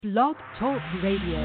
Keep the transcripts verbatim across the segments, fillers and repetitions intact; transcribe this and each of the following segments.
Blog Talk Radio.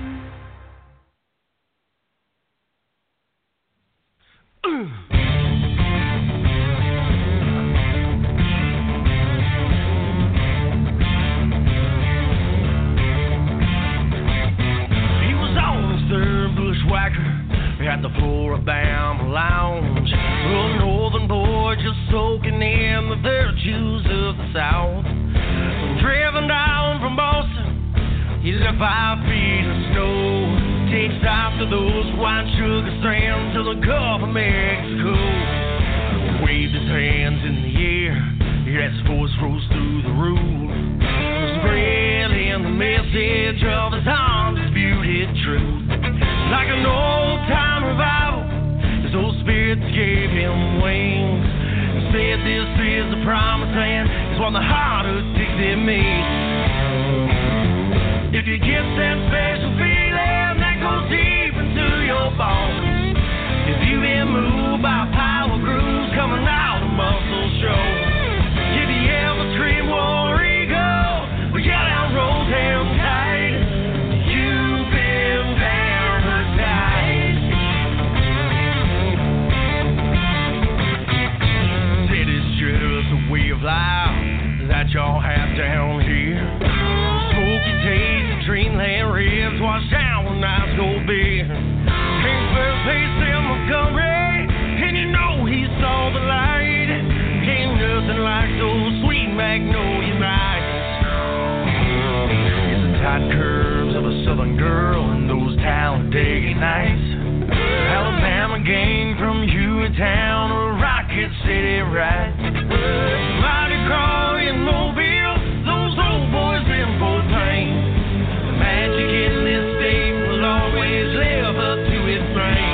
At the Floribama Lounge, a northern boy just soaking in the virtues of the South. Driven down from Boston, he left five feet of snow. Takes after those white sugar strands to the Gulf of Mexico. Waved his hands in the air as his voice rose through the roof, spreading the message of his undisputed truth. Like an old-time revival, his old spirits gave him wings and said this is the promised land, is what the heart of Dixie means. If you get that special feeling that goes deep into your bones, if you've been moved by power grooves coming out of muscle show, if you ever scream war eagle, we got out roll down tight. Way of life that y'all have down here. Smoky taste, dreamland ribs, washed down with nice gold beer. Came first place in Montgomery, and you know he saw the light. Ain't nothing like those sweet magnolia nights. It's the tight curves of a southern girl and those Talladega nights. Alabama gang from Hueytown or Rocket City, right? Mighty Crawley and Mobile, those old boys been full of pain. The magic in this state will always live up to its brain.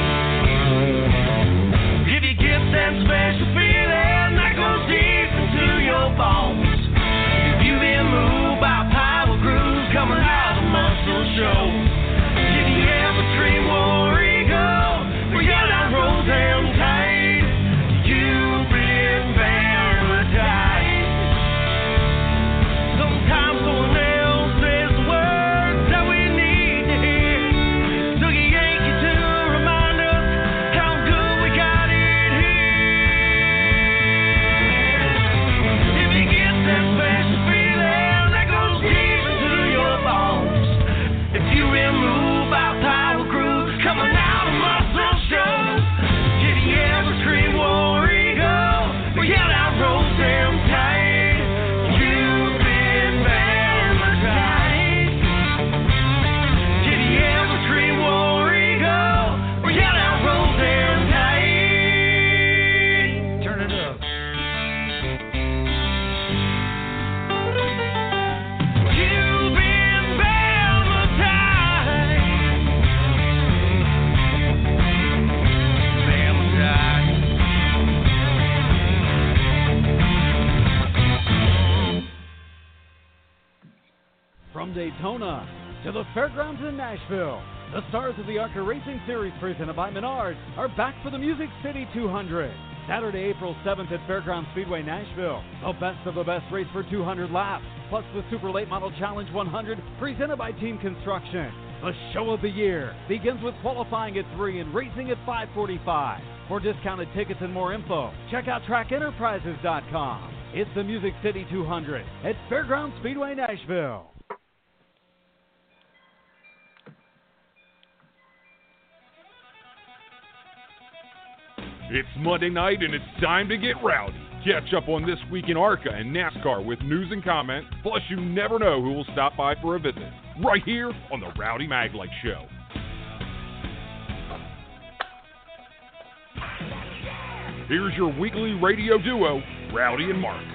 If you get that special feeling that goes deep into your bones, if you've been moved by power grooves coming out of muscle shows, if you ever dream war eagle, we got our roll down tight. You've been paradise. Sometimes someone else says the words that we need to hear. So you Yankee to remind us how good we got it here. If you get that special feeling that goes deep into your bones, if you've been moved by power grooves coming out of muscle shows, did you ever scream war eagle? We got our roll down tight. You've been paradise. Did you ever scream war eagle? We got our roll down tight. Turn it up. You've been paradise. From Daytona to the fairgrounds in Nashville, the stars of the ARCA Racing Series presented by Menards are back for the Music City two hundred. Saturday, April seventh at Fairgrounds Speedway, Nashville. The best of the best race for two hundred laps, plus the Super Late Model Challenge one hundred presented by Team Construction. The show of the year begins with qualifying at three and racing at five forty-five. For discounted tickets and more info, check out track enterprises dot com. It's the Music City two hundred at Fairgrounds Speedway, Nashville. It's Monday night and it's time to get rowdy. Catch up on This Week in ARCA and NASCAR with news and comment, plus you never know who will stop by for a visit. Right here on the Rowdy Maglite Show. Here's your weekly radio duo, Rowdy and Mark.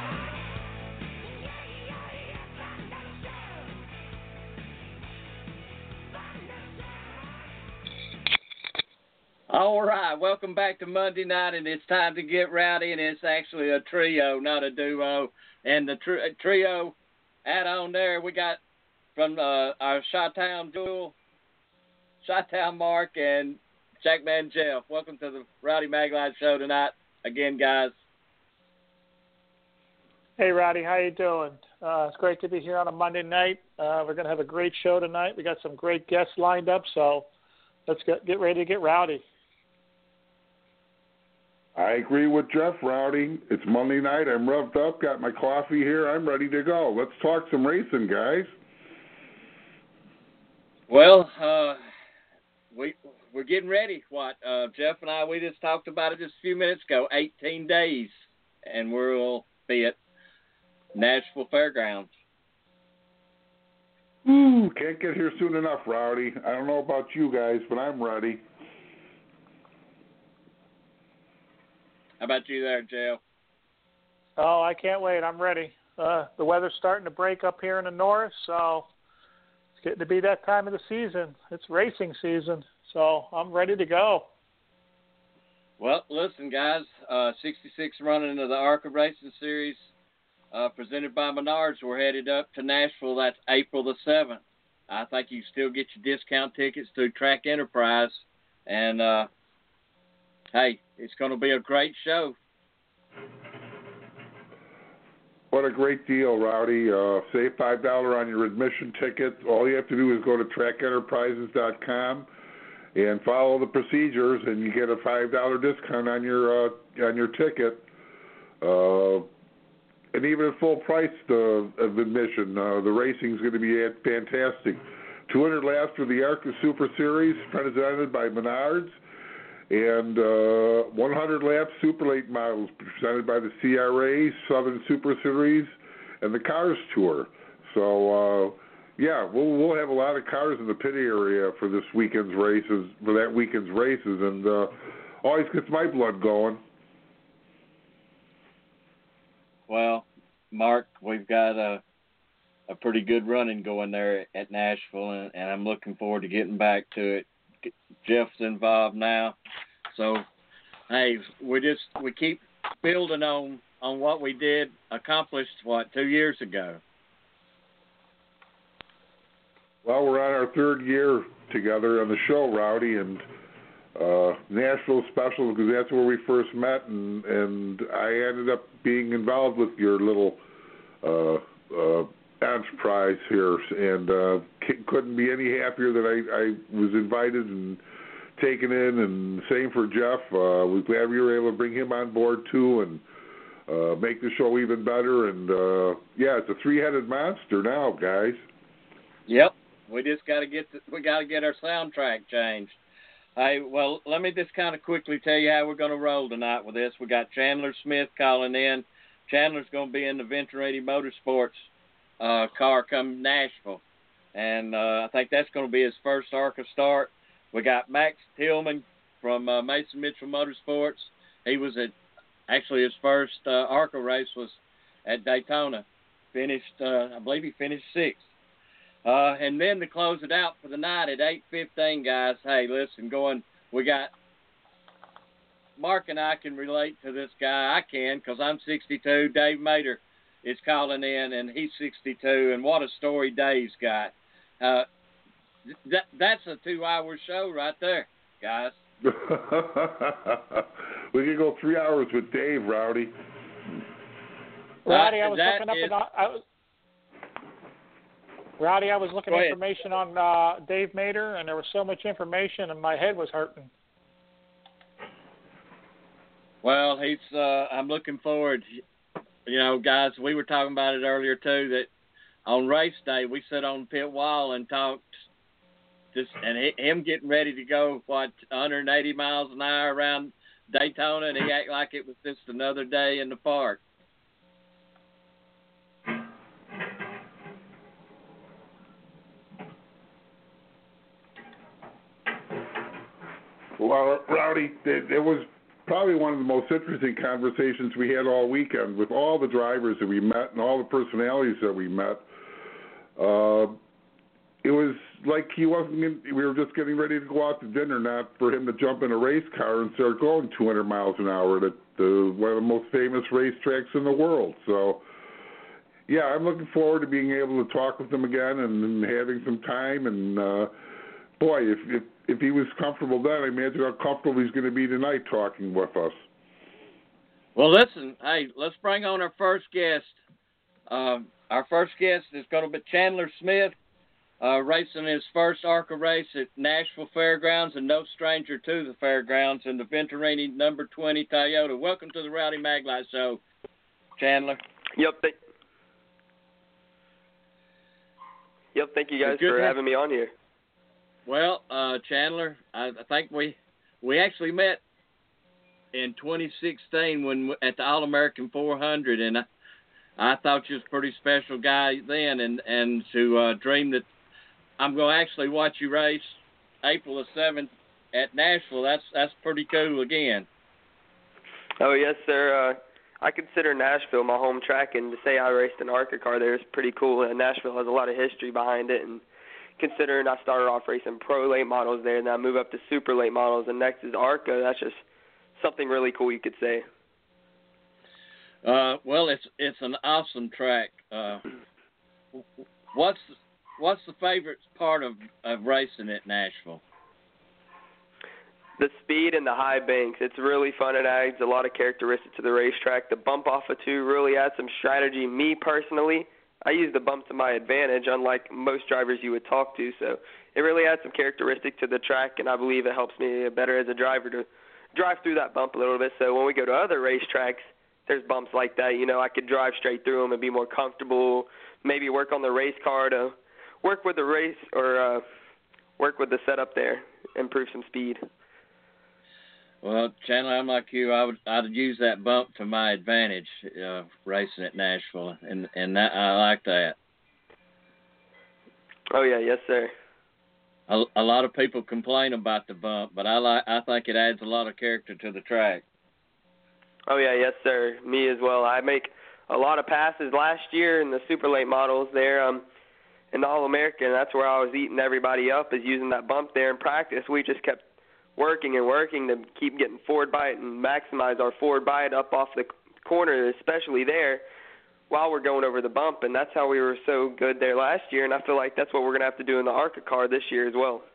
All right, welcome back to Monday night, and it's time to get rowdy, and it's actually a trio, not a duo. And the tri- trio add on there, we got from uh, our Chi-Town duel, Chi-Town Mark, and Jackman Jeff. Welcome to the Rowdy Maglite Show tonight. Again, guys. Hey, Rowdy, how you doing? Uh, it's great to be here on a Monday night. Uh, we're going to have a great show tonight. We got some great guests lined up, so let's get, get ready to get rowdy. I agree with Jeff, Rowdy. It's Monday night. I'm revved up, got my coffee here. I'm ready to go. Let's talk some racing, guys. Well, uh, we, we're getting ready. What, uh, Jeff and I, we just talked about it just a few minutes ago, eighteen days, and we'll be at Nashville Fairgrounds. Ooh, can't get here soon enough, Rowdy. I don't know about you guys, but I'm ready. How about you there, Joe? Oh, I can't wait. I'm ready. Uh, the weather's starting to break up here in the north, so it's getting to be that time of the season. It's racing season, so I'm ready to go. Well, listen, guys, uh, sixty-six running of the ARCA Racing Series uh, presented by Menards. We're headed up to Nashville. That's April the seventh. I think you still get your discount tickets through Track Enterprise. And, uh, hey, it's going to be a great show. What a great deal, Rowdy. Uh, save five dollars on your admission ticket. All you have to do is go to track enterprises dot com and follow the procedures, and you get a five dollars discount on your uh, on your ticket. Uh, and even at full price uh, of admission, uh, the racing is going to be fantastic. two hundred laps for the ARCA Super Series, presented by Menards, and uh, one hundred lap Super Late models presented by the C R A, Southern Super Series, and the Cars Tour. So, uh, yeah, we'll we'll have a lot of cars in the pit area for this weekend's races, for that weekend's races, and uh, always gets my blood going. Well, Mark, we've got a a pretty good running going there at Nashville, and, and I'm looking forward to getting back to it. Jeff's involved now, so hey, we just we keep building on on what we did accomplished what two years ago. Well, we're on our third year together on the show, Rowdy, and uh, Nashville special because that's where we first met, and and I ended up being involved with your little uh, uh, enterprise here, and uh, couldn't be any happier that I, I was invited and taken in, and same for Jeff. Uh, we're glad we were able to bring him on board too, and uh, make the show even better. And uh, yeah, it's a three-headed monster now, guys. Yep, we just got to get the, we got to get our soundtrack changed. Hey, well, let me just kind of quickly tell you how we're going to roll tonight with this. We got Chandler Smith calling in. Chandler's going to be in the Venturati Motorsports uh, car come Nashville, and uh, I think that's going to be his first ARCA start. We got Max Tillman from uh, Mason Mitchell Motorsports. He was at actually his first uh, ARCA race was at Daytona. Finished, uh, I believe he finished sixth. Uh, and then to close it out for the night at eight fifteen, guys, hey, listen, going, we got, Mark and I can relate to this guy. I can, because I'm sixty-two. Dave Mater is calling in, and he's sixty-two, and what a story Dave's got. Uh, that That's a two-hour show right there, guys. We could go three hours with Dave, Rowdy. Rowdy, I was that looking up is, and I was, Rowdy, I was looking at information on uh, Dave Mater, and there was so much information, and my head was hurting. Well, he's. Uh, I'm looking forward. You know, guys, we were talking about it earlier too. That on race day, we sat on the pit wall and talked. Just and him getting ready to go what one hundred eighty miles an hour around Daytona, and he act like it was just another day in the park. Well, Rowdy, it, it was probably one of the most interesting conversations we had all weekend with all the drivers that we met and all the personalities that we met. Uh, it was like he wasn't. In, we were just getting ready to go out to dinner, not for him to jump in a race car and start going two hundred miles an hour at the, one of the most famous racetracks in the world. So, yeah, I'm looking forward to being able to talk with him again and, and having some time. And uh, boy, if, if if he was comfortable then, I imagine how comfortable he's going to be tonight talking with us. Well, listen, hey, let's bring on our first guest. Um, our first guest is going to be Chandler Smith, uh, racing his first ARCA race at Nashville Fairgrounds, and no stranger to the fairgrounds in the Venturini number twenty Toyota. Welcome to the Rowdy Maglite Show, Chandler. Yep. Th- yep. Thank you guys for having me on here. Well, uh, Chandler, I, I think we we actually met in twenty sixteen when at the All American four hundred, and I, I thought you was a pretty special guy then, and and to uh, dream that I'm going to actually watch you race April the seventh at Nashville. That's that's pretty cool again. Oh yes, sir. Uh, I consider Nashville my home track, and to say I raced an ARCA car there is pretty cool. And Nashville has a lot of history behind it, and considering I started off racing pro late models there, and I move up to super late models, and next is ARCA, that's just something really cool, you could say. Uh, well, it's it's an awesome track. Uh, what's what's the favorite part of, of racing at Nashville? The speed and the high banks. It's really fun. It adds a lot of characteristics to the racetrack. The bump off of two really adds some strategy. Me personally, I use the bump to my advantage, unlike most drivers you would talk to. So it really adds some characteristic to the track, and I believe it helps me better as a driver to drive through that bump a little bit. So when we go to other racetracks, there's bumps like that. You know, I could drive straight through them and be more comfortable, maybe work on the race car to work with the race or uh, work with the setup there, improve some speed. Well, Chandler, I'm like you. I would I'd use that bump to my advantage uh, racing at Nashville, and and that, I like that. Oh yeah, yes sir. A, a lot of people complain about the bump, but I like I think it adds a lot of character to the track. Oh yeah, yes sir. Me as well. I make a lot of passes last year in the super late models there. Um, in the All American, that's where I was eating everybody up, is using that bump there in practice. We just kept working and working to keep getting forward bite and maximize our forward bite up off the corner, especially there, while we're going over the bump. And that's how we were so good there last year, and I feel like that's what we're going to have to do in the ARCA car this year as well.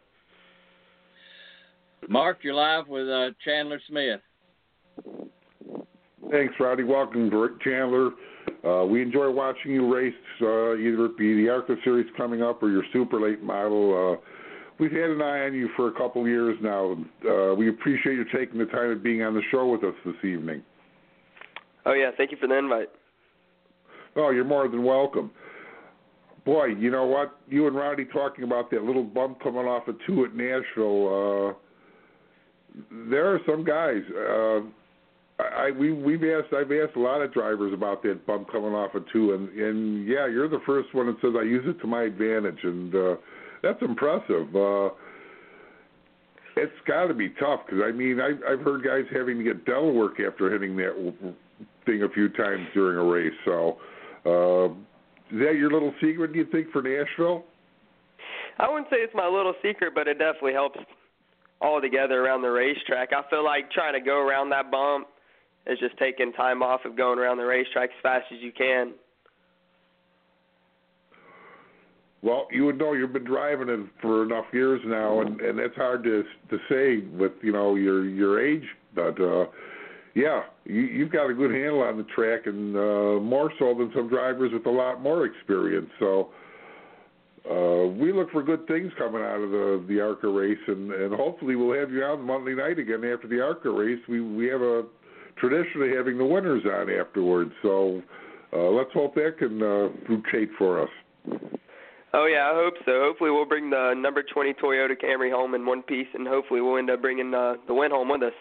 Mark, you're live with uh, Chandler Smith. Thanks, Rowdy. Welcome, Chandler. Uh, we enjoy watching you race, uh, either it be the ARCA Series coming up or your super late model. Uh, We've had an eye on you for a couple of years now. Uh, we appreciate you taking the time of being on the show with us this evening. Oh, yeah. Thank you for the invite. Oh, you're more than welcome. Boy, you know what? You and Rowdy talking about that little bump coming off of two at Nashville. Uh, there are some guys. Uh, I we we've asked. I've asked a lot of drivers about that bump coming off of two, and and yeah, you're the first one that says I use it to my advantage, and uh, that's impressive. Uh, it's got to be tough because, I mean, I, I've heard guys having to get dental work after hitting that thing a few times during a race. So uh, is that your little secret, do you think, for Nashville? I wouldn't say it's my little secret, but it definitely helps all together around the racetrack. I feel like trying to go around that bump is just taking time off of going around the racetrack as fast as you can. Well, you would know you've been driving it for enough years now, and, and that's hard to to say with, you know, your your age. But, uh, yeah, you, you've got a good handle on the track, and uh, more so than some drivers with a lot more experience. So uh, we look for good things coming out of the, the ARCA race, and, and hopefully we'll have you on Monday night again after the ARCA race. We, we have a tradition of having the winners on afterwards. So uh, let's hope that can uh, fructify for us. Oh, yeah, I hope so. Hopefully we'll bring the number twenty Toyota Camry home in one piece, and hopefully we'll end up bringing uh, the win home with us.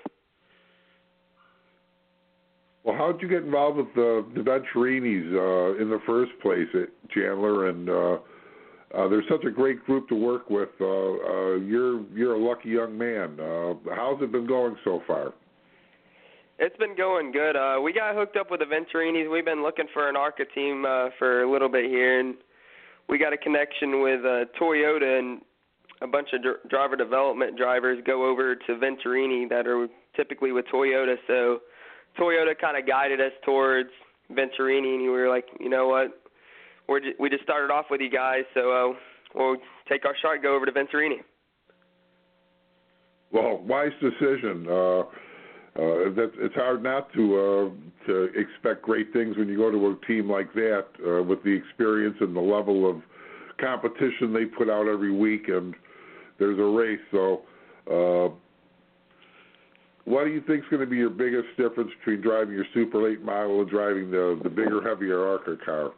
Well, how did you get involved with the, the Venturinis uh, in the first place, Chandler? And uh, uh, they're such a great group to work with. Uh, uh, you're you're a lucky young man. Uh, how's it been going so far? It's been going good. Uh, we got hooked up with the Venturinis. We've been looking for an ARCA team uh, for a little bit here, and we got a connection with uh, Toyota, and a bunch of dr- driver development drivers go over to Venturini that are typically with Toyota. So Toyota kind of guided us towards Venturini, and we were like, you know what, we're j- we just started off with you guys, so uh, we'll take our shot, go over to Venturini. Well, wise decision. Uh, uh, that it's hard not to uh, to expect great things when you go to a team like that uh, with the experience and the level of competition they put out every week, and there's a race. So, uh, what do you think is going to be your biggest difference between driving your super late model and driving the the bigger, heavier ARCA car?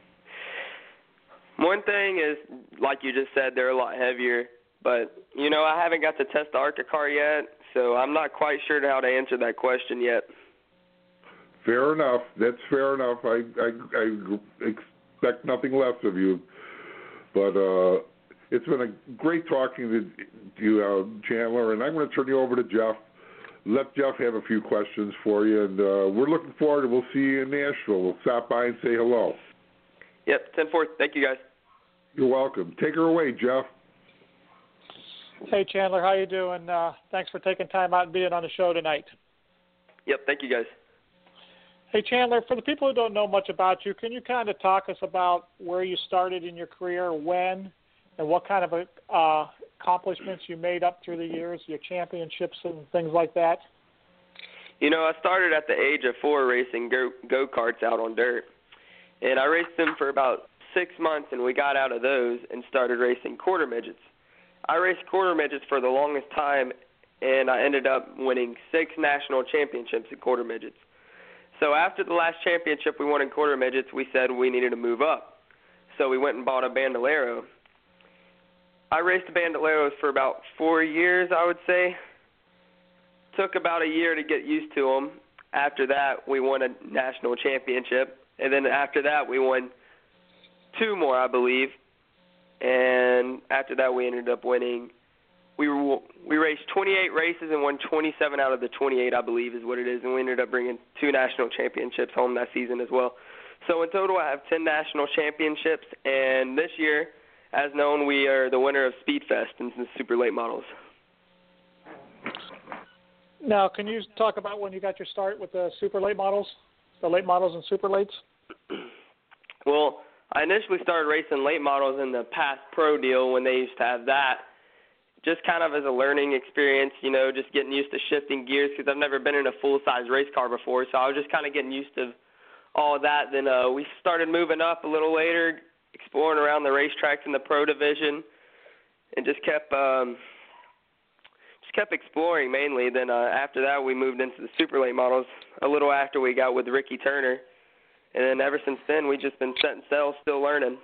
One thing is, like you just said, they're a lot heavier. But, you know, I haven't got to test the ARCA car yet, so I'm not quite sure how to answer that question yet. Fair enough. That's fair enough. I, I, I expect nothing less of you. But uh, it's been a great talking to you, uh, Chandler, and I'm going to turn you over to Jeff. Let Jeff have a few questions for you, and uh, we're looking forward to, we'll see you in Nashville. We'll stop by and say hello. Yep, ten four. Thank you, guys. You're welcome. Take her away, Jeff. Hey, Chandler, how you doing? Uh, thanks for taking time out and being on the show tonight. Yep, thank you, guys. Hey, Chandler, for the people who don't know much about you, can you kind of talk us about where you started in your career, when, and what kind of uh, accomplishments you made up through the years, your championships and things like that? You know, I started at the age of four racing go- go-karts out on dirt, and I raced them for about six months, and we got out of those and started racing quarter midgets. I raced quarter midgets for the longest time, and I ended up winning six national championships in quarter midgets. So after the last championship we won in quarter midgets, we said we needed to move up. So we went and bought a Bandolero. I raced Bandoleros for about four years, I would say. Took about a year to get used to them. After that, we won a national championship. And then after that, we won two more, I believe. And after that, we ended up winning. We were, we raced twenty-eight races and won twenty-seven out of the twenty-eight, I believe, is what it is. And we ended up bringing two national championships home that season as well. So in total, I have ten national championships. And this year, as known, we are the winner of Speedfest in the super late models. Now, can you talk about when you got your start with the super late models, the late models and super lates? Well, I initially started racing late models in the past pro deal when they used to have that, just kind of as a learning experience, you know, just getting used to shifting gears because I've never been in a full-size race car before, so I was just kind of getting used to all of that. Then uh, we started moving up a little later, exploring around the racetracks in the pro division, and just kept um, just kept exploring mainly. Then uh, after that, we moved into the super late models a little after we got with Ricky Turner. And then ever since then, we've just been setting sail, still learning.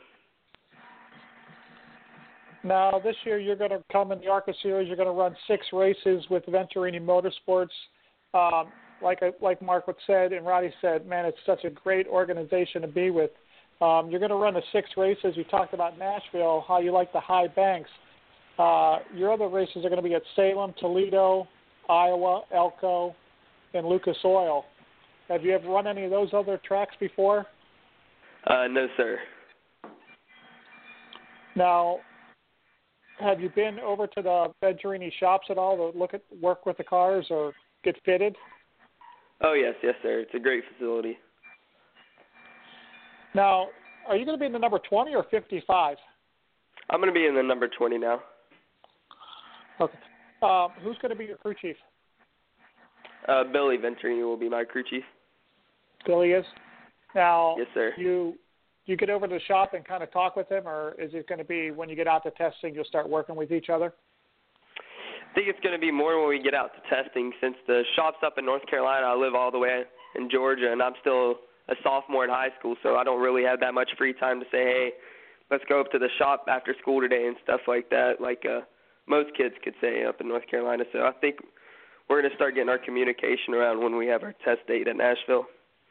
Now, this year you're going to come in the ARCA Series. You're going to run six races with Venturini Motorsports. Um, like like Mark said and Roddy said, man, it's such a great organization to be with. Um, you're going to run the six races. You talked about Nashville, how you like the high banks. Uh, your other races are going to be at Salem, Toledo, Iowa, Elko, and Lucas Oil. Have you ever run any of those other tracks before? Uh, no, sir. Now, have you been over to the Venturini shops at all to look at work with the cars or get fitted? Oh, yes, yes, sir. It's a great facility. Now, are you going to be in the number twenty or fifty-five? I'm going to be in the number twenty now. Okay. Um, who's going to be your crew chief? Uh, Billy Venturini will be my crew chief. Billy is? Now, yes, sir. You you get over to the shop and kind of talk with him, or is it going to be when you get out to testing, you'll start working with each other? I think it's going to be more when we get out to testing. Since the shop's up in North Carolina, I live all the way in Georgia, and I'm still a sophomore in high school, so I don't really have that much free time to say, hey, let's go up to the shop after school today and stuff like that, like uh, most kids could say up in North Carolina. So I think we're going to start getting our communication around when we have our test date at Nashville.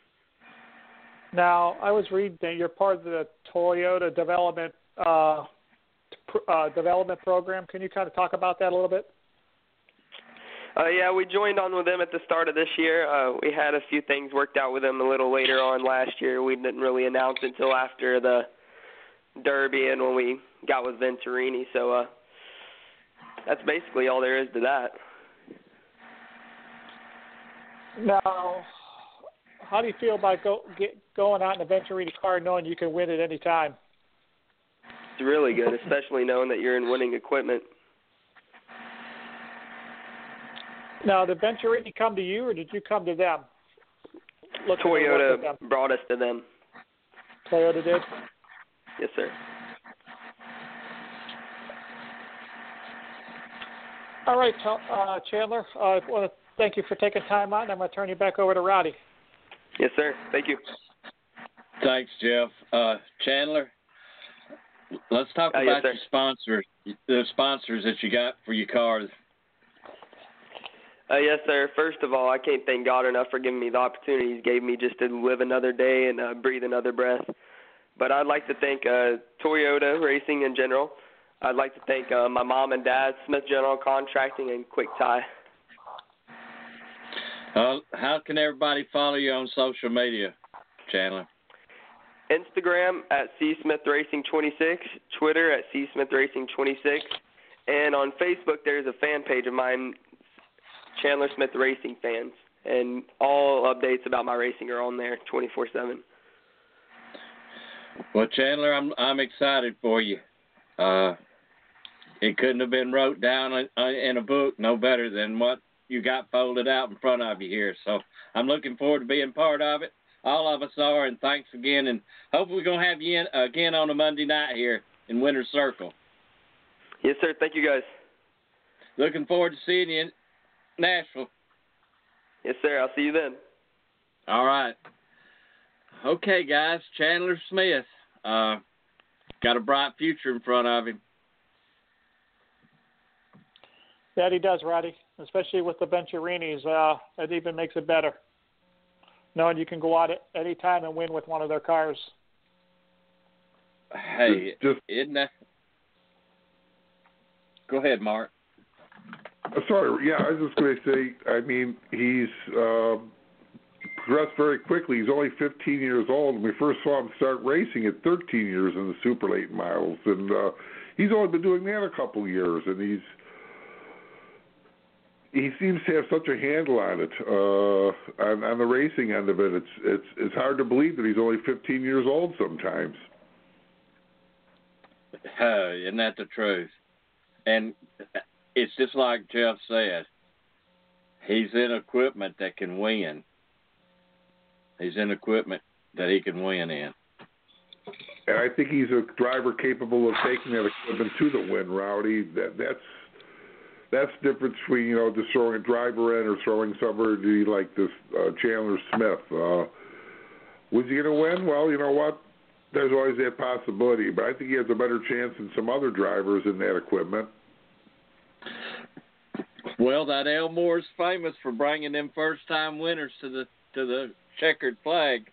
Now, I was reading that you're part of the Toyota development uh, uh, development program. Can you kind of talk about that a little bit? Uh, yeah, we joined on with them at the start of this year. Uh, we had a few things worked out with them a little later on last year. We didn't really announce it until after the Derby and when we got with Venturini. So uh, that's basically all there is to that. Now, how do you feel about go, get, going out in a Venturini car knowing you can win at any time? It's really good, especially knowing that you're in winning equipment. Now, did Venturini come to you, or did you come to them? Looking Toyota to them? brought us to them. Toyota did? Yes, sir. All right, uh, Chandler, uh, I want to thank you for taking time out, and I'm going to turn you back over to Rowdy. Yes, sir. Thank you. Thanks, Jeff. Uh, Chandler, let's talk Uh, about yes, sir. your sponsors, the sponsors that you got for your cars. Uh, yes, sir. First of all, I can't thank God enough for giving me the opportunity He gave me just to live another day and uh, breathe another breath. But I'd like to thank uh, Toyota Racing in general. I'd like to thank uh, my mom and dad, Smith General Contracting, and Quick Tie. Uh, how can everybody follow you on social media, Chandler? Instagram at C Smith Racing twenty-six, Twitter at C Smith Racing twenty-six, and on Facebook there's a fan page of mine, Chandler Smith Racing Fans, and all updates about my racing are on there twenty-four seven. Well, Chandler, I'm I'm excited for you. Uh, it couldn't have been wrote down in a book no better than what you got folded out in front of you here. So I'm looking forward to being part of it. All of us are, and thanks again. And hopefully we're going to have you in, again on a Monday night here in Winter Circle. Yes, sir. Thank you, guys. Looking forward to seeing you in Nashville. Yes, sir. I'll see you then. All right. Okay, guys. Chandler Smith. Uh, got a bright future in front of him. That he does, Roddy, especially with the Venturinis. Uh, it even makes it better, knowing you can go out at any time and win with one of their cars. Hey, just, isn't that... Go ahead, Mark. Sorry, yeah, I was just going to say, I mean, he's uh, progressed very quickly. He's only fifteen years old, and we first saw him start racing at thirteen years in the super late miles, and uh, he's only been doing that a couple years, and he's he seems to have such a handle on it, uh, on, on the racing end of it. It's it's it's hard to believe that he's only fifteen years old sometimes. Uh, isn't that the truth? And it's just like Jeff said. He's in equipment that can win. He's in equipment that he can win in. And I think he's a driver capable of taking that equipment to the win, Rowdy. That that's that's the difference between, you know, just throwing a driver in or throwing somebody like this uh, Chandler Smith. Uh, was he going to win? Well, you know what? There's always that possibility, but I think he has a better chance than some other drivers in that equipment. Well, that Elmore's famous for bringing them first-time winners to the to the checkered flag.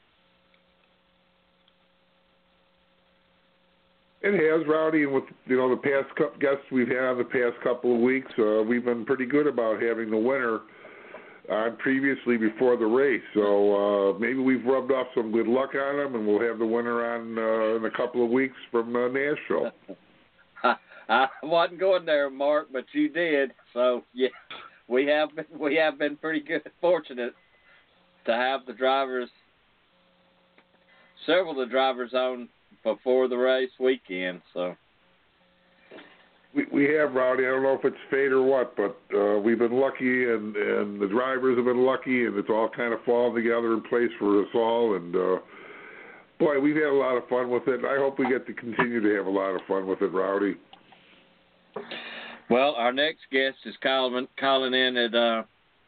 It has, Rowdy, and with, you know, the past couple guests we've had on the past couple of weeks, uh, we've been pretty good about having the winner on previously before the race. So uh, maybe we've rubbed off some good luck on them, and we'll have the winner on uh, in a couple of weeks from uh, Nashville. I, I wasn't going there, Mark, but you did. So yeah, we have been, we have been pretty good, fortunate to have the drivers, several of the drivers on before the race weekend. So we we have, Rowdy. I don't know if it's fate or what, but uh, we've been lucky, and, and the drivers have been lucky, and it's all kind of fallen together in place for us all. And uh, boy, we've had a lot of fun with it. I hope we get to continue to have a lot of fun with it, Rowdy. Well, our next guest is calling, calling in at uh,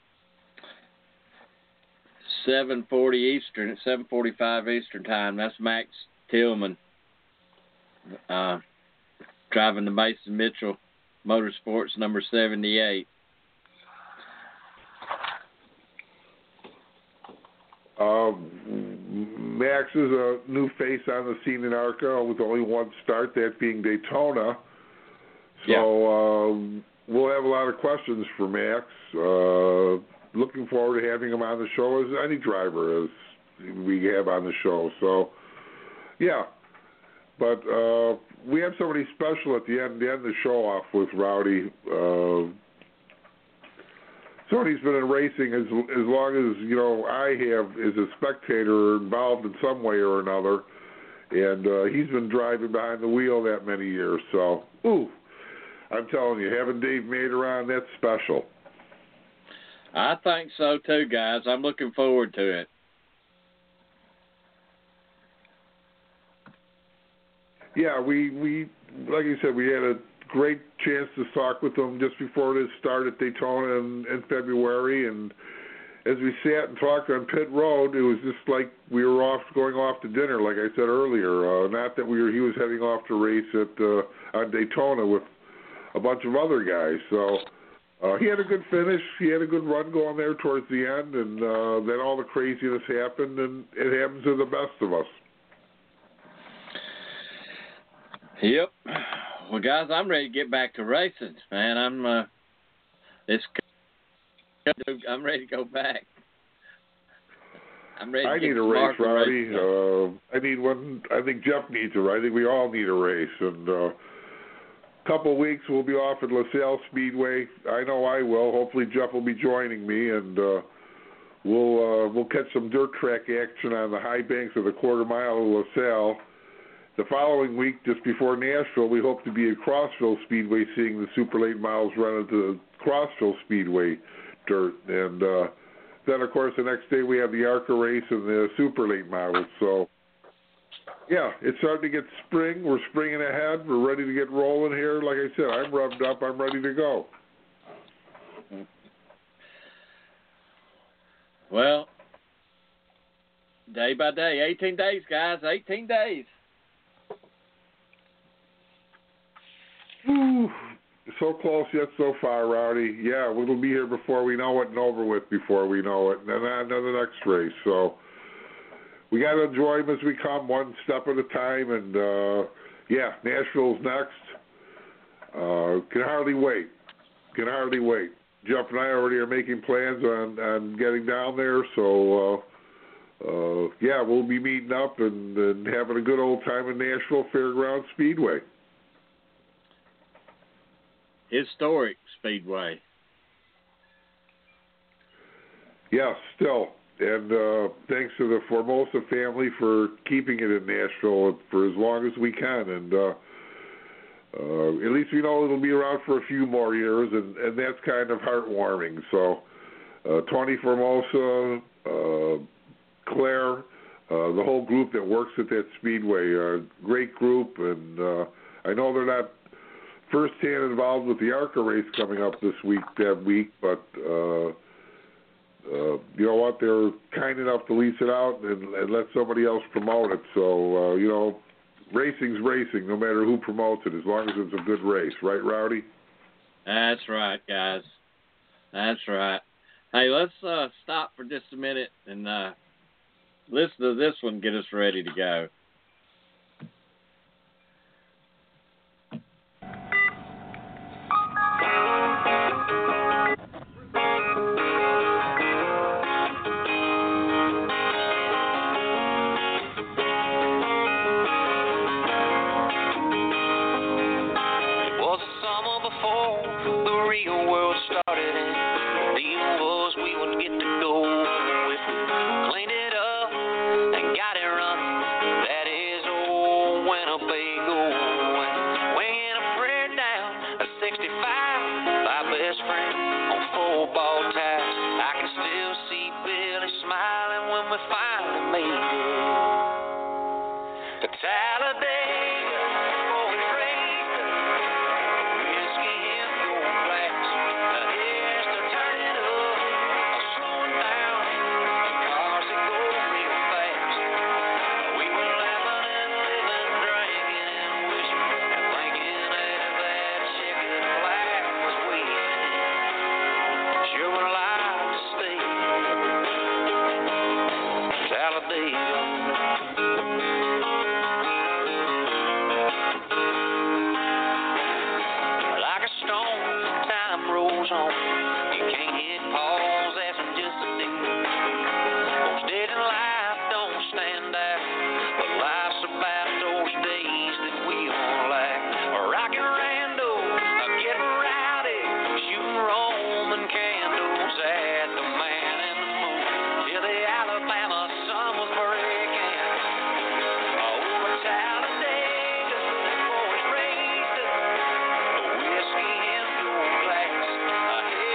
seven forty Eastern, at seven forty-five Eastern time. That's Max Tillman, uh, driving the Mason Mitchell Motorsports number seventy-eight. Uh, Max is a new face on the scene in ARCA with only one start, that being Daytona. So yeah. uh, we'll have a lot of questions for Max. Uh, looking forward to having him on the show, as any driver as we have on the show. So, yeah. But uh, we have somebody special at the end, to end the show off with, Rowdy. Uh, Tony's been in racing as as long as, you know, I have, as a spectator, involved in some way or another. And uh, he's been driving behind the wheel that many years. So, ooh. I'm telling you, having Dave Mader on, that's special. I think so too, guys. I'm looking forward to it. Yeah, we, we like you said, we had a great chance to talk with them just before this start at Daytona in, in February, and as we sat and talked on pit road, it was just like we were off going off to dinner, like I said earlier. Uh, not that we were, he was heading off to race at uh, on Daytona with a bunch of other guys. So uh, he had a good finish. He had a good run going there towards the end, and uh, then all the craziness happened, and it happens to the best of us. Yep. Well, guys, I'm ready to get back to racing, man. I'm uh, it's. I'm ready to go back. I'm ready. To I get need a race, Rowdy. race Uh, I need one. I think Jeff needs a race. I think we all need a race. And uh, a couple of weeks we'll be off at LaSalle Speedway. I know I will. Hopefully Jeff will be joining me, and uh, we'll uh, we'll catch some dirt track action on the high banks of the quarter mile of LaSalle. The following week, just before Nashville, we hope to be at Crossville Speedway, seeing the super late models run at the Crossville Speedway dirt. And uh, then, of course, the next day we have the ARCA race and the super late models. So, yeah, it's starting to get spring. We're springing ahead. We're ready to get rolling here. Like I said, I'm revved up. I'm ready to go. Well, day by day, eighteen days, guys, eighteen days. Whew. So close yet so far, Rowdy. Yeah, we'll be here before we know it and over with before we know it. And then on to the next race. So we got to enjoy them as we come, one step at a time. And, uh, yeah, Nashville's next. Uh, can hardly wait. Can hardly wait. Jeff and I already are making plans on, on getting down there. So, uh, uh, yeah, we'll be meeting up and, and having a good old time in Nashville Fairgrounds Speedway. Historic Speedway. Yes, still. And uh, thanks to the Formosa family for keeping it in Nashville for as long as we can. And uh, uh, at least we know it'll be around for a few more years, and, and that's kind of heartwarming. So uh, Tony Formosa, uh, Claire, uh, the whole group that works at that Speedway, uh, great group. And uh, I know they're not first-hand involved with the ARCA race coming up this week, that week, but uh, uh, you know what? They're kind enough to lease it out and, and let somebody else promote it. So, uh, you know, racing's racing, no matter who promotes it, as long as it's a good race. Right, Rowdy? That's right, guys. That's right. Hey, let's uh, stop for just a minute and uh, listen to this one, get us ready to go. Talladega, boys racing, whiskey in your glass.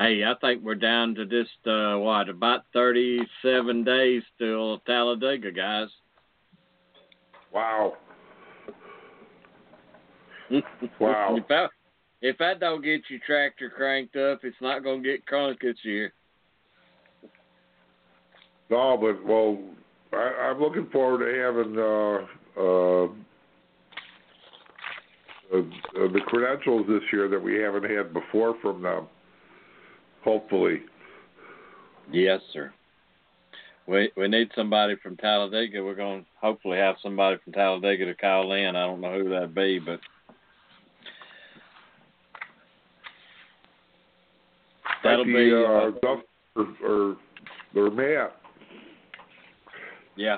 hey, I think we're down to just, uh, what, about thirty-seven days till Talladega, guys. Wow. Wow. If that, if that don't get your tractor cranked up, it's not going to get crunk this year. No, but, well, I, I'm looking forward to having uh, uh, uh, the credentials this year that we haven't had before from them. Hopefully. Yes, sir. We we need somebody from Talladega. We're going to hopefully have somebody from Talladega to call in. I don't know who that'd be, but that'll Might be uh, uh, Duff or, or or Matt. Yeah.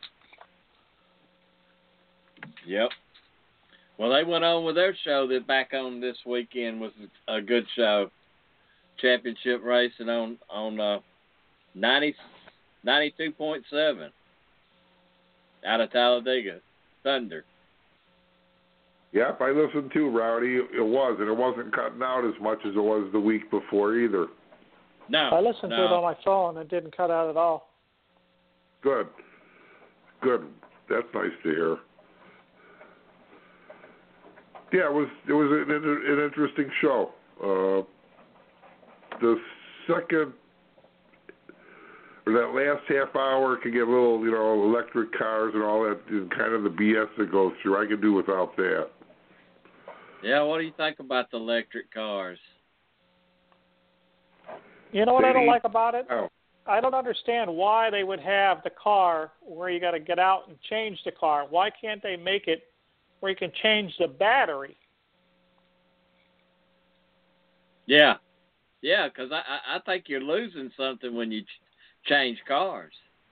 Yep. Well, they went on with their show that back on this weekend was a good show. Championship racing on on uh, ninety, ninety-two point seven out of Talladega Thunder. Yep, I listened to Rowdy. It was, and it wasn't cutting out as much as it was the week before either. No, I listened no. to it on my phone. It didn't cut out at all. Good, good. That's nice to hear. Yeah, it was it was an, an interesting show. Uh, the second, or that last half hour can get a little, you know, electric cars and all that, and kind of the B S that goes through. I can do without that. Yeah, what do you think about the electric cars? You know what They I don't need- like about it? Oh, I don't understand why they would have the car where you got to get out and change the car. Why can't they make it where you can change the battery? Yeah, yeah, because I, I I think you're losing something when you ch- change cars.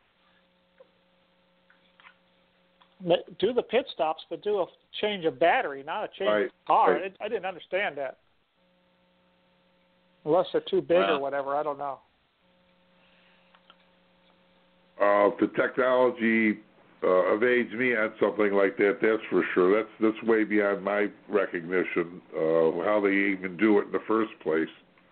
Do the pit stops, but do a change of battery, not a change Right, of car. right. It, I didn't understand that. Unless they're too big Wow. or whatever, I don't know. Uh, the technology uh, evades me on something like that. That's for sure. That's that's way beyond my recognition. Uh, how they even do it in the first place.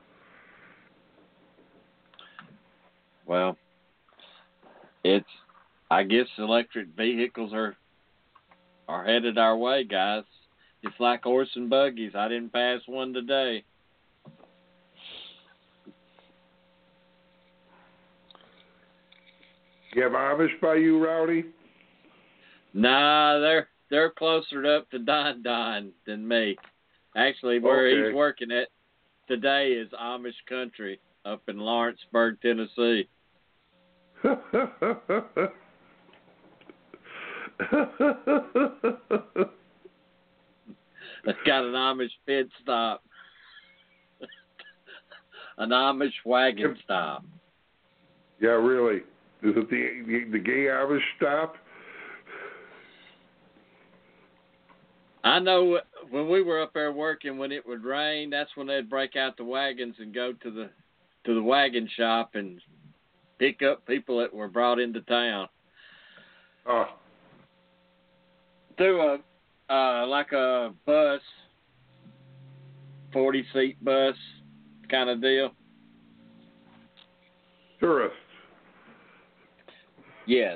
Well, it's I guess electric vehicles are are headed our way, guys. It's like horse and buggies. I didn't pass one today. You have Amish by you, Rowdy? Nah, they're they're closer up to Don Don than me. Actually, where Okay. he's working at today is Amish country up in Lawrenceburg, Tennessee. It's got an Amish pit stop, an Amish wagon stop. Yeah, really. Is it the the, the gay Amish stop? I know when we were up there working, when it would rain, that's when they'd break out the wagons and go to the to the wagon shop and pick up people that were brought into town. Oh, Through a uh, like a bus, forty seat bus kind of deal. tourists. Yes.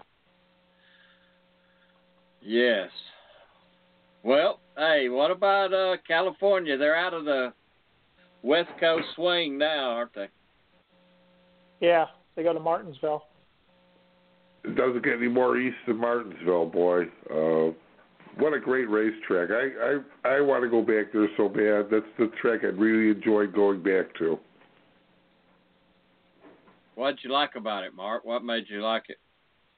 Yes. Well, hey, what about uh, California? They're out of the West Coast swing now, aren't they? Yeah, they go to Martinsville. It doesn't get any more east than Martinsville, boy. Uh, what a great racetrack. I, I I want to go back there so bad. That's the track I'd really enjoy going back to. What did you like about it, Mark? What made you like it?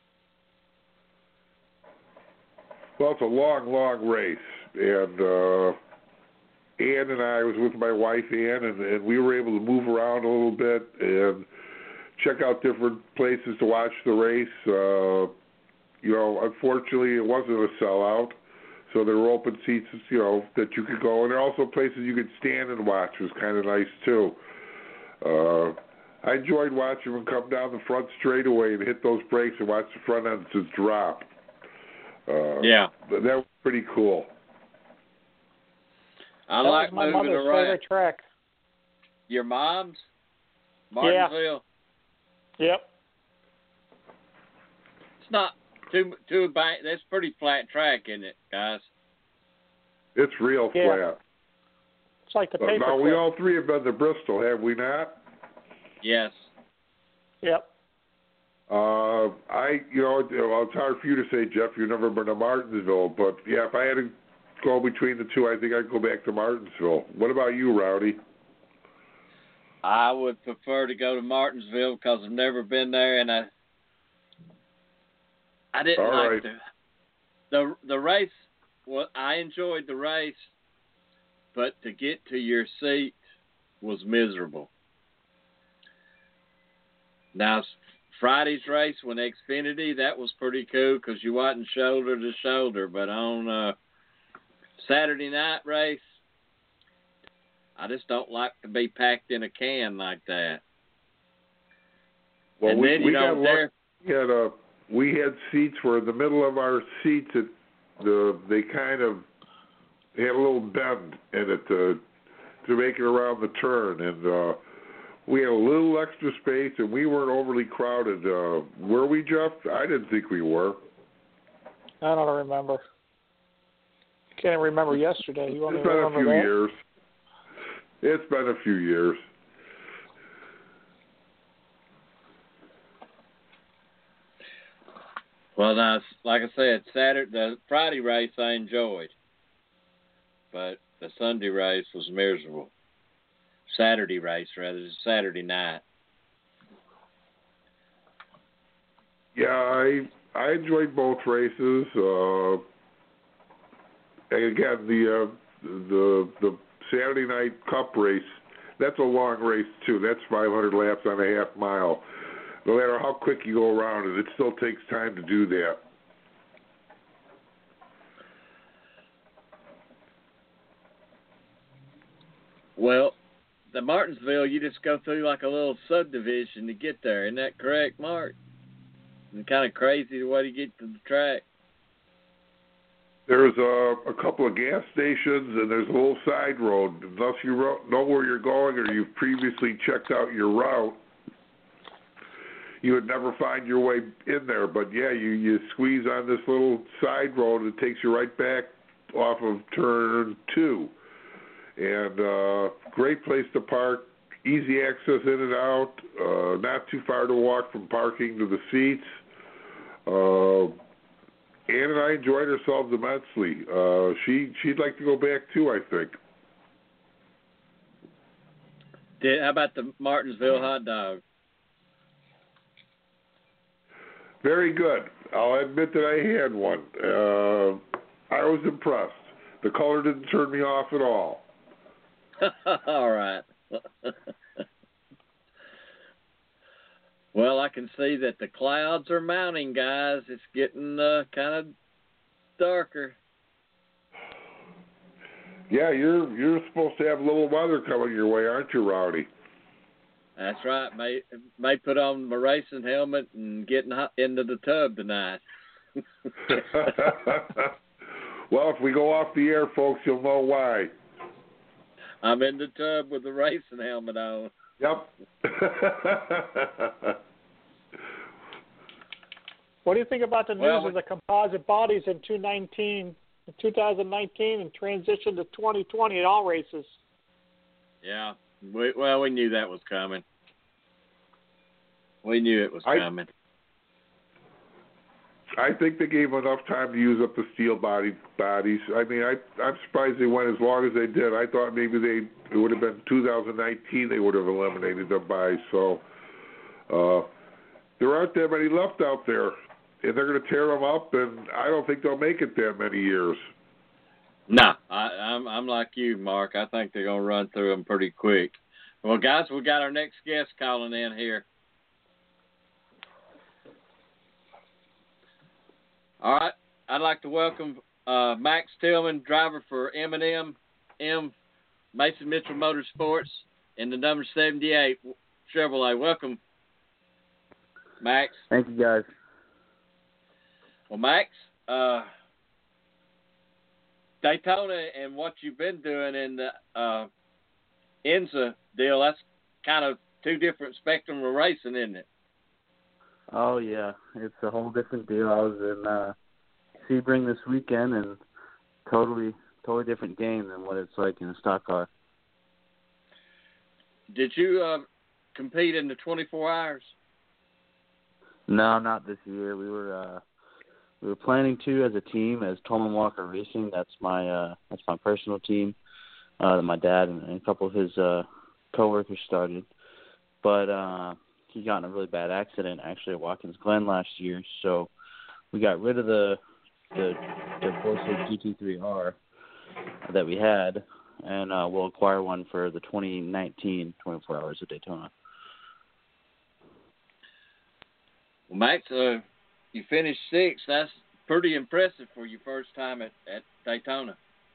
Well, it's a long, long race. And uh, Ann and I, I was with my wife, Ann, and, and we were able to move around a little bit and check out different places to watch the race. Uh, you know, unfortunately, it wasn't a sellout. So there were open seats, you know, that you could go. And there are also places you could stand and watch, which was kind of nice, too. Uh, I enjoyed watching them come down the front straightaway and hit those brakes and watch the front end just drop. Uh, Yeah. That was pretty cool. I that like was my moving mother's around. favorite track. Your mom's? Martinsville. Yeah. Yep. It's not too too bank. That's pretty flat track, isn't it, guys? It's real Yeah. flat. It's like the Uh, paper. now, we all three have been to Bristol, have we not? Yes. Yep. Uh, I, you know, well, it's hard for you to say, Jeff. You've never been to Martinsville, but yeah, if I had to go between the two, I think I'd go back to Martinsville. What about you, Rowdy? I would prefer to go to Martinsville because I've never been there, and I I didn't All like right. the the the race. Well, I enjoyed the race, but to get to your seat was miserable. Now, Friday's race when Xfinity, that was pretty cool because you wasn't shoulder to shoulder. But on uh, Saturday night race, I just don't like to be packed in a can like that. Well, and we, then, you we know, got there, we had uh, we had seats where in the middle of our seats, it, the they kind of had a little bend in it to to make it around the turn, and uh, we had a little extra space, and we weren't overly crowded. Uh, were we, Jeff? I didn't think we were. I don't remember. Can't remember yesterday. You want It's me to been a remember few that? years. It's been a few years. well, now, like I said, Saturday, the Friday race I enjoyed, but the Sunday race was miserable. Saturday race, rather, Saturday night. Yeah, I I enjoyed both races. Uh, and again, the uh, the the Saturday night Cup race, that's a long race too. That's five hundred laps on a half mile. No matter how quick you go around it, it still takes time to do that. Well, the Martinsville, you just go through like a little subdivision to get there. Isn't that correct, Mark? And kind of crazy the way to get to the track. There's a, a couple of gas stations, and there's a little side road. Unless you ro- know where you're going or you've previously checked out your route, you would never find your way in there. But, yeah, you, you squeeze on this little side road, and it takes you right back off of turn two. And uh, great place to park, easy access in and out, uh, not too far to walk from parking to the seats. Uh, Ann and I enjoyed ourselves immensely. Uh, she, she'd like to go back too, I think. Did, how about the Martinsville hot dog? Very good. I'll admit that I had one. Uh, I was impressed. The color didn't turn me off at all. All right. Well, I can see that the clouds are mounting, guys. It's getting uh, kind of darker. Yeah, you're you're supposed to have a little weather coming your way, aren't you, Rowdy? That's right. May may put on my racing helmet and get in, into the tub tonight. Well, if we go off the air, folks, you'll know why. I'm in the tub with the racing helmet on. Yep. What do you think about the news Well, of the composite bodies in two nineteen, twenty nineteen and transition to twenty twenty at all races? Yeah. We, well, we knew that was coming. We knew it was I, coming. I think they gave enough time to use up the steel body bodies. I mean, I, I'm surprised they went as long as they did. I thought maybe they it would have been two thousand nineteen they would have eliminated them by. So uh, there aren't that many left out there, and they're going to tear them up, and I don't think they'll make it that many years. No, I, I'm I'm like you, Mark. I think they're gonna run through them pretty quick. Well, guys, we got our next guest calling in here. All right, I'd like to welcome uh, Max Tillman, driver for M and M M Mason Mitchell Motorsports in the number seventy-eight Chevrolet. Welcome, Max. Thank you, guys. Well, Max, uh, Daytona and what you've been doing in the uh, INSA deal, that's kind of two different spectrum of racing, isn't it? Oh yeah, it's a whole different deal. I was in uh, Sebring this weekend, and totally, totally different game than what it's like in a stock car. Did you uh, compete in the twenty-four hours? No, not this year. We were uh, we were planning to as a team, as Tolman Walker Racing. That's my uh, that's my personal team uh, that my dad and, and a couple of his uh, coworkers started. But uh, he got in a really bad accident actually at Watkins Glen last year, so we got rid of the the the Porsche G T three R that we had, and uh, we'll acquire one for the twenty nineteen twenty-four Hours of Daytona. Well, Max, uh, you finished sixth. That's pretty impressive for your first time at, at Daytona.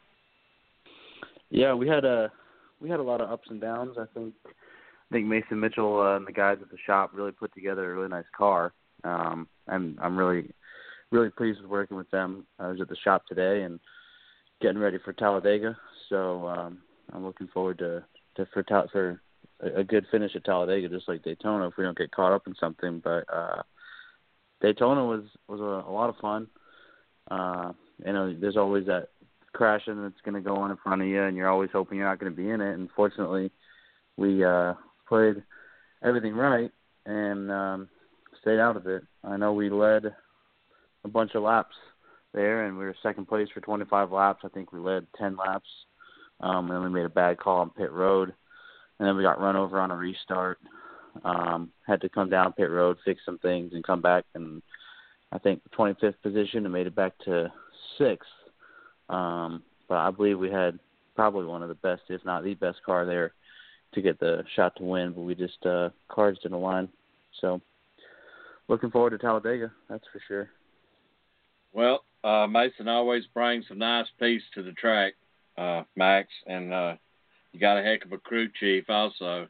Yeah, we had a we had a lot of ups and downs. I think I think Mason Mitchell uh, and the guys at the shop really put together a really nice car. Um, I'm I'm really really pleased with working with them. I was at the shop today and getting ready for Talladega, so um, I'm looking forward to to for for a good finish at Talladega, just like Daytona, if we don't get caught up in something. But uh, Daytona was was a, a lot of fun. Uh, you know, there's always that crashing that's going to go on in front of you, and you're always hoping you're not going to be in it. And fortunately, we uh, played everything right and um, stayed out of it. I know we led a bunch of laps there, and we were second place for twenty-five laps. I think we led ten laps, um, and then we made a bad call on pit road, and then we got run over on a restart. Um, had to come down pit road, fix some things, and come back, and I think twenty-fifth position and made it back to sixth. Um, but I believe we had probably one of the best, if not the best car there to get the shot to win, but we just uh, cards didn't align. So looking forward to Talladega, that's for sure. Well, uh, Mason always brings a nice piece to the track, uh, Max, and uh, you got a heck of a crew chief also.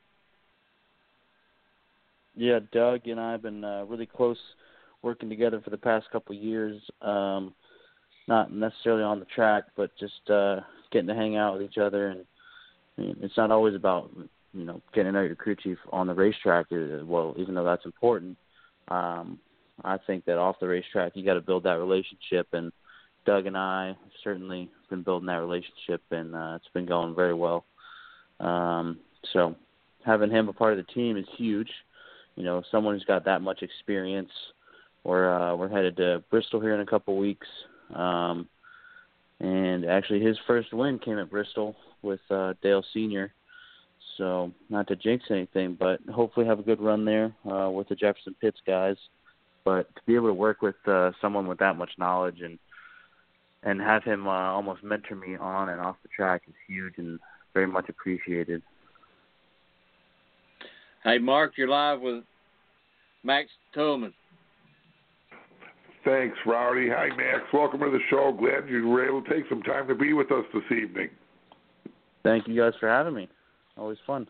Yeah, Doug and I have been uh, really close working together for the past couple of years, um, not necessarily on the track, but just uh, getting to hang out with each other. And I mean, it's not always about, you know, getting to know your crew chief on the racetrack. Well, even though that's important, um, I think that off the racetrack you got to build that relationship. And Doug and I have certainly been building that relationship, and uh, it's been going very well. Um, so having him a part of the team is huge. You know, someone who's got that much experience. We're uh, we're headed to Bristol here in a couple weeks, um, and actually his first win came at Bristol with uh, Dale Senior So not to jinx anything, but hopefully have a good run there uh, with the Jefferson Pitts guys. But to be able to work with uh, someone with that much knowledge and and have him uh, almost mentor me on and off the track is huge and very much appreciated. Hey, Mark, you're live with Max Tolman. Thanks, Rowdy. Hi, Max. Welcome to the show. Glad you were able to take some time to be with us this evening. Thank you guys for having me. Always fun.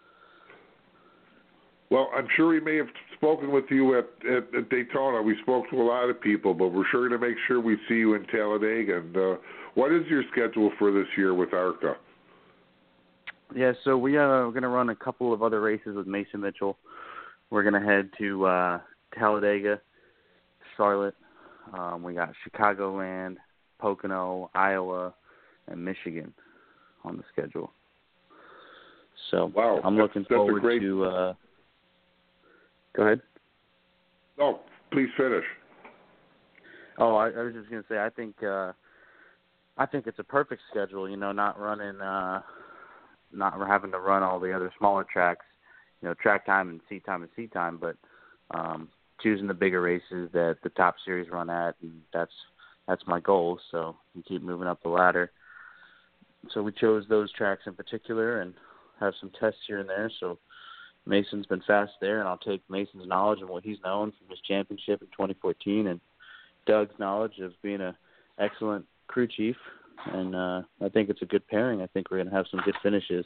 Well, I'm sure we may have spoken with you at, at, at Daytona. We spoke to a lot of people, but we're sure going to make sure we see you in Talladega. And uh, what is your schedule for this year with ARCA? Yeah, so we uh, we're going to run a couple of other races with Mason Mitchell. We're going to head to uh, Talladega, Charlotte. Um, we got Chicagoland, Pocono, Iowa, and Michigan on the schedule. So wow, I'm that's, looking that's forward great... to. Uh, go ahead. No, please finish. Oh, I, I was just going to say I think uh, I think it's a perfect schedule. You know, not running. Uh, not having to run all the other smaller tracks, you know, track time and seat time and seat time, but um, choosing the bigger races that the top series run at, and that's that's my goal. So we keep moving up the ladder. So we chose those tracks in particular and have some tests here and there. So Mason's been fast there, and I'll take Mason's knowledge and what he's known from his championship in twenty fourteen, and Doug's knowledge of being an excellent crew chief. And uh, I think it's a good pairing. I think we're going to have some good finishes.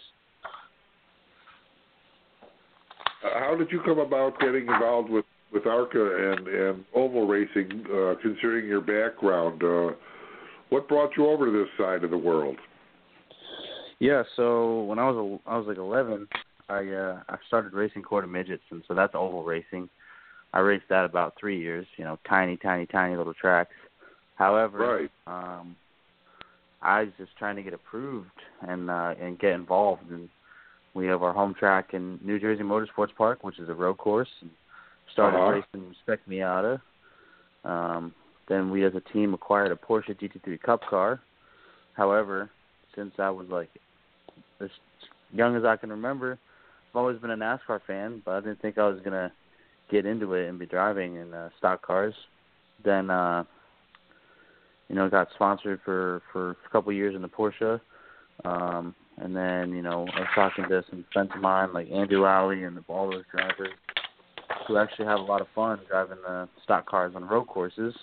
How did you come about getting involved with, with ARCA and, and oval racing, uh, considering your background? Uh, what brought you over to this side of the world? Yeah, so when I was a, I was like eleven, I uh, I started racing quarter midgets, and so that's oval racing. I raced that about three years. You know, tiny, tiny, tiny little tracks. However, right. um, I was just trying to get approved and uh, and get involved. And we have our home track in New Jersey Motorsports Park, which is a road course. And started uh-huh. racing Spec Miata. Um, then we, as a team, acquired a Porsche G T three Cup car. However, since I was like as young as I can remember, I've always been a NASCAR fan, but I didn't think I was gonna get into it and be driving in uh, stock cars. Then, uh, you know, got sponsored for, for a couple of years in the Porsche. Um, and then, you know, I was talking to some friends of mine like Andy Lally and all those drivers who actually have a lot of fun driving the stock cars on road courses.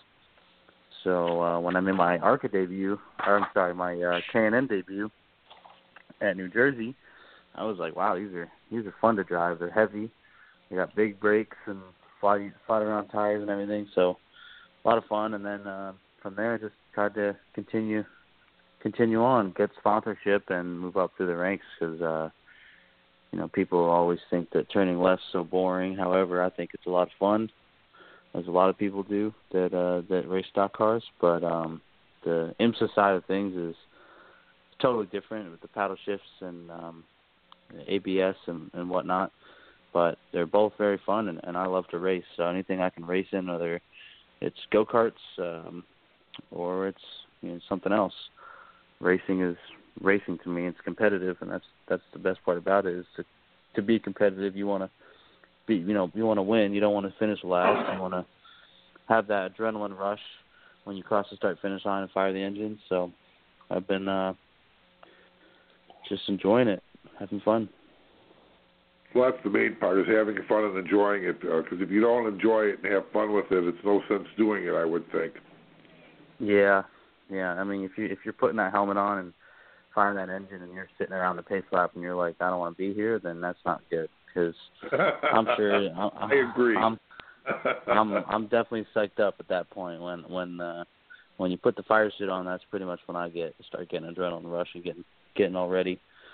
So uh, when I made my ARCA debut, or I'm sorry, my uh, K and N debut at New Jersey, I was like, wow, these are these are fun to drive. They're heavy. They got big brakes and fly, fly around tires and everything. So a lot of fun. And then uh, from there, I just tried to continue continue on, get sponsorship, and move up through the ranks because, uh, you know, people always think that turning left's so boring. However, I think it's a lot of fun, as a lot of people do that uh, that race stock cars. But um, the IMSA side of things is totally different with the paddle shifts and um, A B S and, and whatnot. But they're both very fun, and, and I love to race. So anything I can race in, whether it's go-karts um, or it's you know, something else, racing is racing to me. It's competitive, and that's that's the best part about it is to to be competitive. You want to be, you know, you want to win. You don't want to finish last. You want to have that adrenaline rush when you cross the start-finish line and fire the engine. So I've been uh, just enjoying it, having fun. Well, that's the main part, is having fun and enjoying it. Because uh, if you don't enjoy it and have fun with it, it's no sense doing it, I would think. Yeah, yeah. I mean, if you if you're putting that helmet on and firing that engine, and you're sitting around the pace lap, and you're like, I don't want to be here, then that's not good. Because I'm sure I, I agree. I'm, I'm I'm definitely psyched up at that point when when uh, when you put the fire suit on. That's pretty much when I get start getting adrenaline rush and getting getting all ready.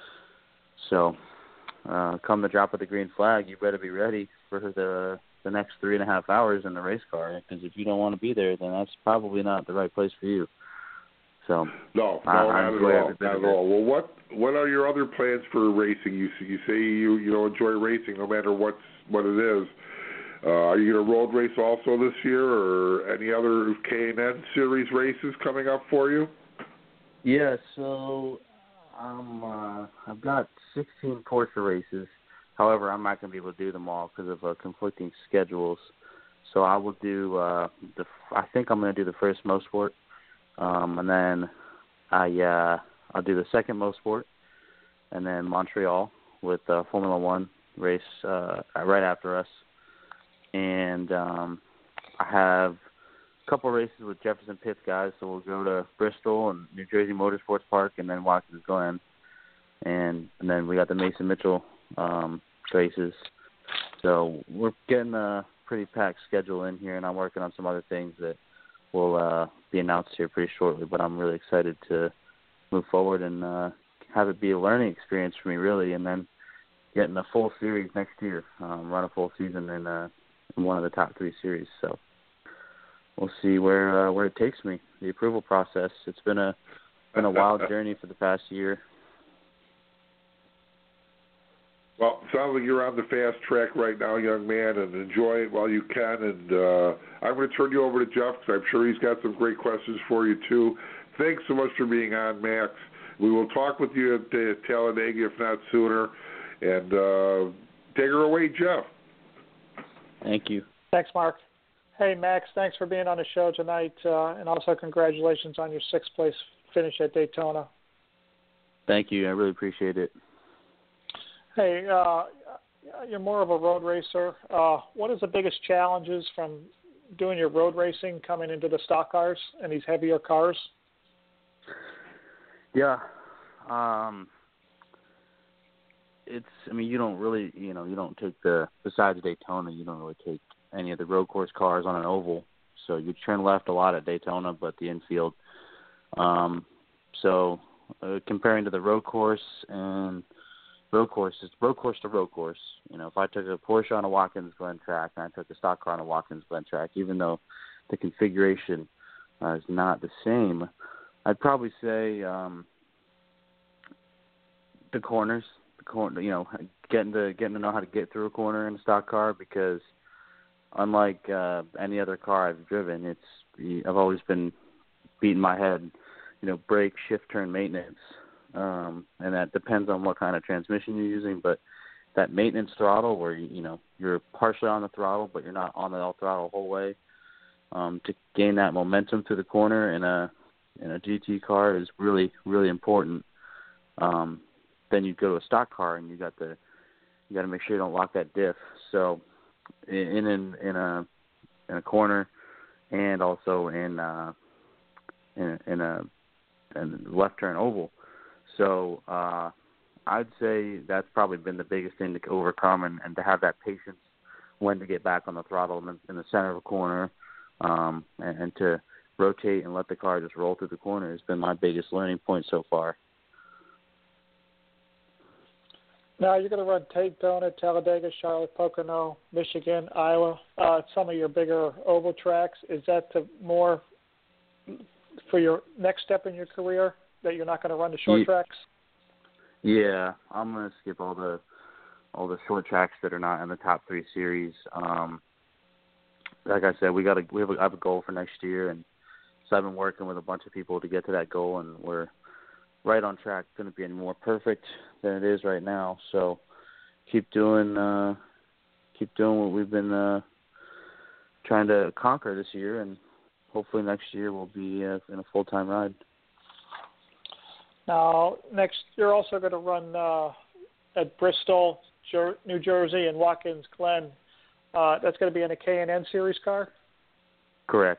So. Uh, come the drop of the green flag, you better be ready for the the next three and a half hours in the race car. Because if you don't want to be there, then that's probably not the right place for you. So no, no, I, not I at enjoy all, every bit not of at it. all. Well, what what are your other plans for racing? You you say you you know enjoy racing no matter what's what it is. Uh, are you going to road race also this year, or any other K and N series races coming up for you? Yeah, so. Um, uh, I've got sixteen Porsche races. However, I'm not going to be able to do them all because of uh, conflicting schedules. So I will do. Uh, the. I think I'm going to do the first Mosport, um, and then I uh, I'll do the second Mosport, and then Montreal with uh, Formula One race uh, right after us. And um, I have a couple races with Jefferson Pitts guys, so we'll go to Bristol and New Jersey Motorsports Park, and then Watkins Glen, and and then we got the Mason Mitchell um, races. So we're getting a pretty packed schedule in here, and I'm working on some other things that will uh, be announced here pretty shortly. But I'm really excited to move forward and uh, have it be a learning experience for me, really, and then getting a full series next year, um, run a full season in, uh, in one of the top three series. So. We'll see where uh, where it takes me. The approval process. It's been a been a wild journey for the past year. Well, it sounds like you're on the fast track right now, young man, and enjoy it while you can. And uh, I'm going to turn you over to Jeff because I'm sure he's got some great questions for you too. Thanks so much for being on, Max. We will talk with you at uh, Talladega, if not sooner. And uh, take her away, Jeff. Thank you. Thanks, Mark. Hey, Max, thanks for being on the show tonight, uh, and also congratulations on your sixth-place finish at Daytona. Thank you. I really appreciate it. Hey, uh, you're more of a road racer. Uh, what is the biggest challenges from doing your road racing coming into the stock cars and these heavier cars? Yeah. Um, it's, I mean, you don't really, you know, you don't take the, besides Daytona, you don't really take any of the road course cars on an oval. So you turn left a lot at Daytona, but the infield. Um, so uh, comparing to the road course and road course is road course to road course. You know, if I took a Porsche on a Watkins Glen track and I took a stock car on a Watkins Glen track, even though the configuration uh, is not the same, I'd probably say um, the corners, the corner, you know, getting to getting to know how to get through a corner in a stock car, because unlike uh, any other car I've driven, it's I've always been beating my head, you know, brake, shift, turn, maintenance, um, and that depends on what kind of transmission you're using. But that maintenance throttle, where you, you know you're partially on the throttle, but you're not on the throttle the whole way, um, to gain that momentum through the corner in a in a G T car is really really important. Um, then you go to a stock car and you got the you got to make sure you don't lock that diff. So in in in a in a corner, and also in uh, in, in a in left turn oval. So uh, I'd say that's probably been the biggest thing to overcome, and, and to have that patience when to get back on the throttle in the, in the center of a corner, um, and, and to rotate and let the car just roll through the corner has been my biggest learning point so far. Now you're going to run Daytona, Talladega, Charlotte, Pocono, Michigan, Iowa, uh, some of your bigger oval tracks. Is that to more for your next step in your career, that you're not going to run the short yeah. tracks? Yeah, I'm going to skip all the all the short tracks that are not in the top three series. Um, like I said, we got a we have a, I have a goal for next year, and so I've been working with a bunch of people to get to that goal, and we're right on track. It's going to be any more perfect than it is right now. So keep doing uh, keep doing what we've been uh, trying to conquer this year, and hopefully next year we'll be uh, in a full-time ride. Now, next, you're also going to run uh, at Bristol, Jer- New Jersey, and Watkins Glen. Uh, that's going to be in a K and N series car? Correct.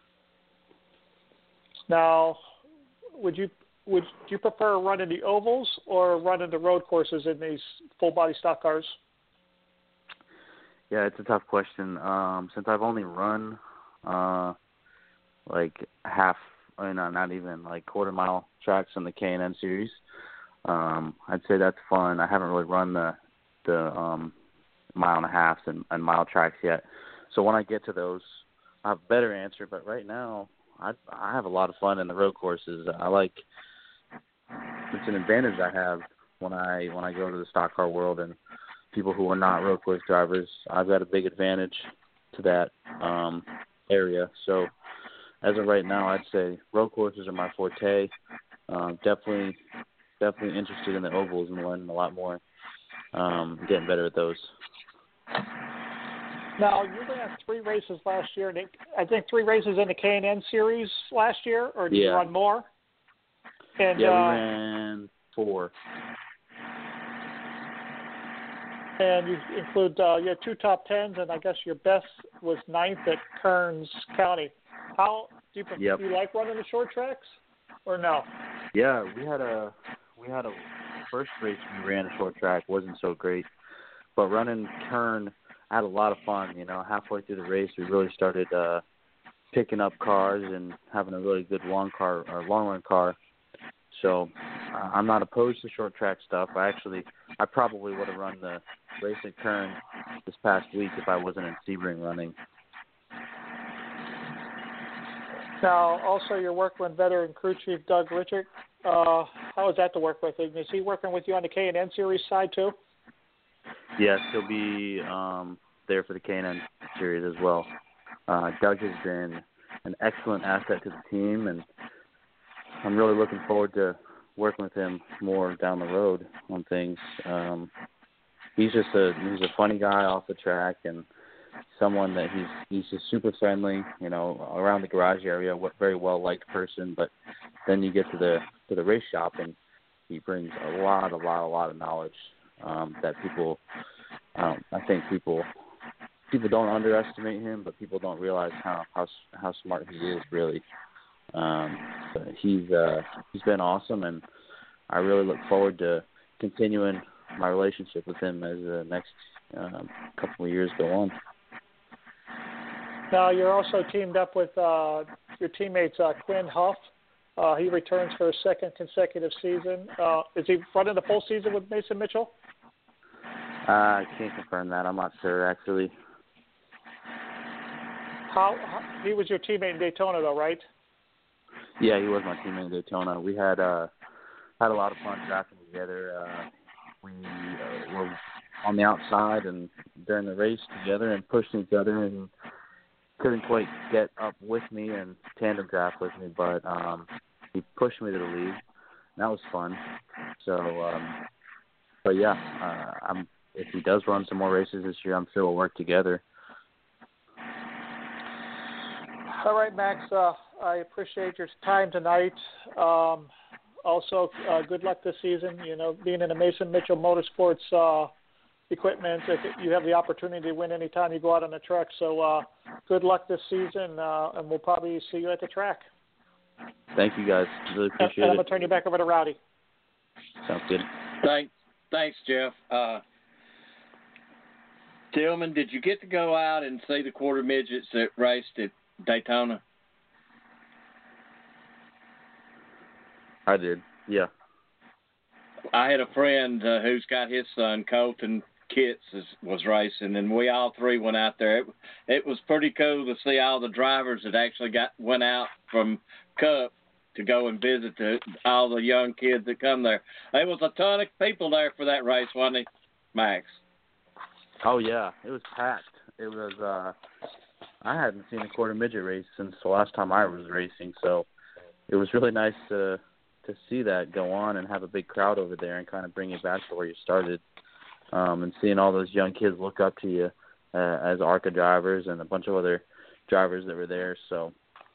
Now, would you would you prefer running the ovals or running the road courses in these full-body stock cars? Yeah, it's a tough question. Um, since I've only run uh, like half, I mean, not even like quarter mile tracks in the K and N series, um, I'd say that's fun. I haven't really run the the um, mile and a half and, and mile tracks yet. So when I get to those, I have a better answer. But right now, I I have a lot of fun in the road courses. I like it's an advantage I have when I when I go to the stock car world, and people who are not road course drivers, I've got a big advantage to that um, area. So as of right now, I'd say road courses are my forte. Um, definitely, definitely interested in the ovals and learning a lot more, um, getting better at those. Now, you ran three races last year. I think three races in the K and N series last year, or did yeah. you run more? And, yeah, we uh, ran four. And you include uh, you had two top tens, and I guess your best was ninth at Kearns County. How do you, yep. do you like running the short tracks, or no? Yeah, we had a we had a first race we ran a short track wasn't so great, but running Kern, I had a lot of fun. You know, halfway through the race, we really started uh, picking up cars and having a really good long car or long run car. So uh, I'm not opposed to short track stuff. I actually, I probably would have run the race at Kern this past week if I wasn't in Sebring running. Now, also, you're working with veteran crew chief Doug Richard. Uh, how is that to work with him? Is he working with you on the K and N series side too? Yes, he'll be um, there for the K and N series as well. Uh, Doug has been an excellent asset to the team, and I'm really looking forward to working with him more down the road on things. Um, he's just a he's a funny guy off the track, and someone that he's he's just super friendly. You know, around the garage area, very well liked person. But then you get to the to the race shop, and he brings a lot, a lot, a lot of knowledge um, that people. Um, I think people people don't underestimate him, but people don't realize how how how smart he is really. Um, but he's uh, he's been awesome, and I really look forward to continuing my relationship with him as the next um, couple of years go on. Now, you're also teamed up with uh, your teammates uh, Quinn Huff. Uh, he returns for a second consecutive season. Uh, is he running the full season with Mason Mitchell? Uh, I can't confirm that. I'm not sure, actually. How, how he was your teammate in Daytona, though, right? Yeah, he was my teammate in Daytona. We had uh, had a lot of fun drafting together. Uh, we uh, were on the outside and during the race together and pushing each other, and couldn't quite get up with me and tandem draft with me, but um, he pushed me to the lead. That was fun. So, um, but yeah, uh, I'm. If he does run some more races this year, I'm sure we'll work together. All right, Max. Uh, I appreciate your time tonight. Um, also, uh, good luck this season. You know, being in a Mason Mitchell Motorsports uh, equipment, if you have the opportunity to win anytime you go out on the truck. So, uh, good luck this season, uh, and we'll probably see you at the track. Thank you, guys. Really appreciate and, and I'm it. going to turn you back over to Rowdy. Sounds good. Thanks, thanks, Jeff. Uh, Tillman, did you get to go out and see the quarter midgets that raced at Daytona? I did, yeah. I had a friend uh, who's got his son, Colton Kitts, is, was racing, and we all three went out there. It, it was pretty cool to see all the drivers that actually got went out from Cup to go and visit the, all the young kids that come there. There was a ton of people there for that race, wasn't it, Max? Oh, yeah. It was packed. It was, uh, I hadn't seen a quarter midget race since the last time I was racing, so it was really nice to to see that go on and have a big crowd over there and kind of bring it back to where you started. Um, and seeing all those young kids look up to you uh, as ARCA drivers and a bunch of other drivers that were there. So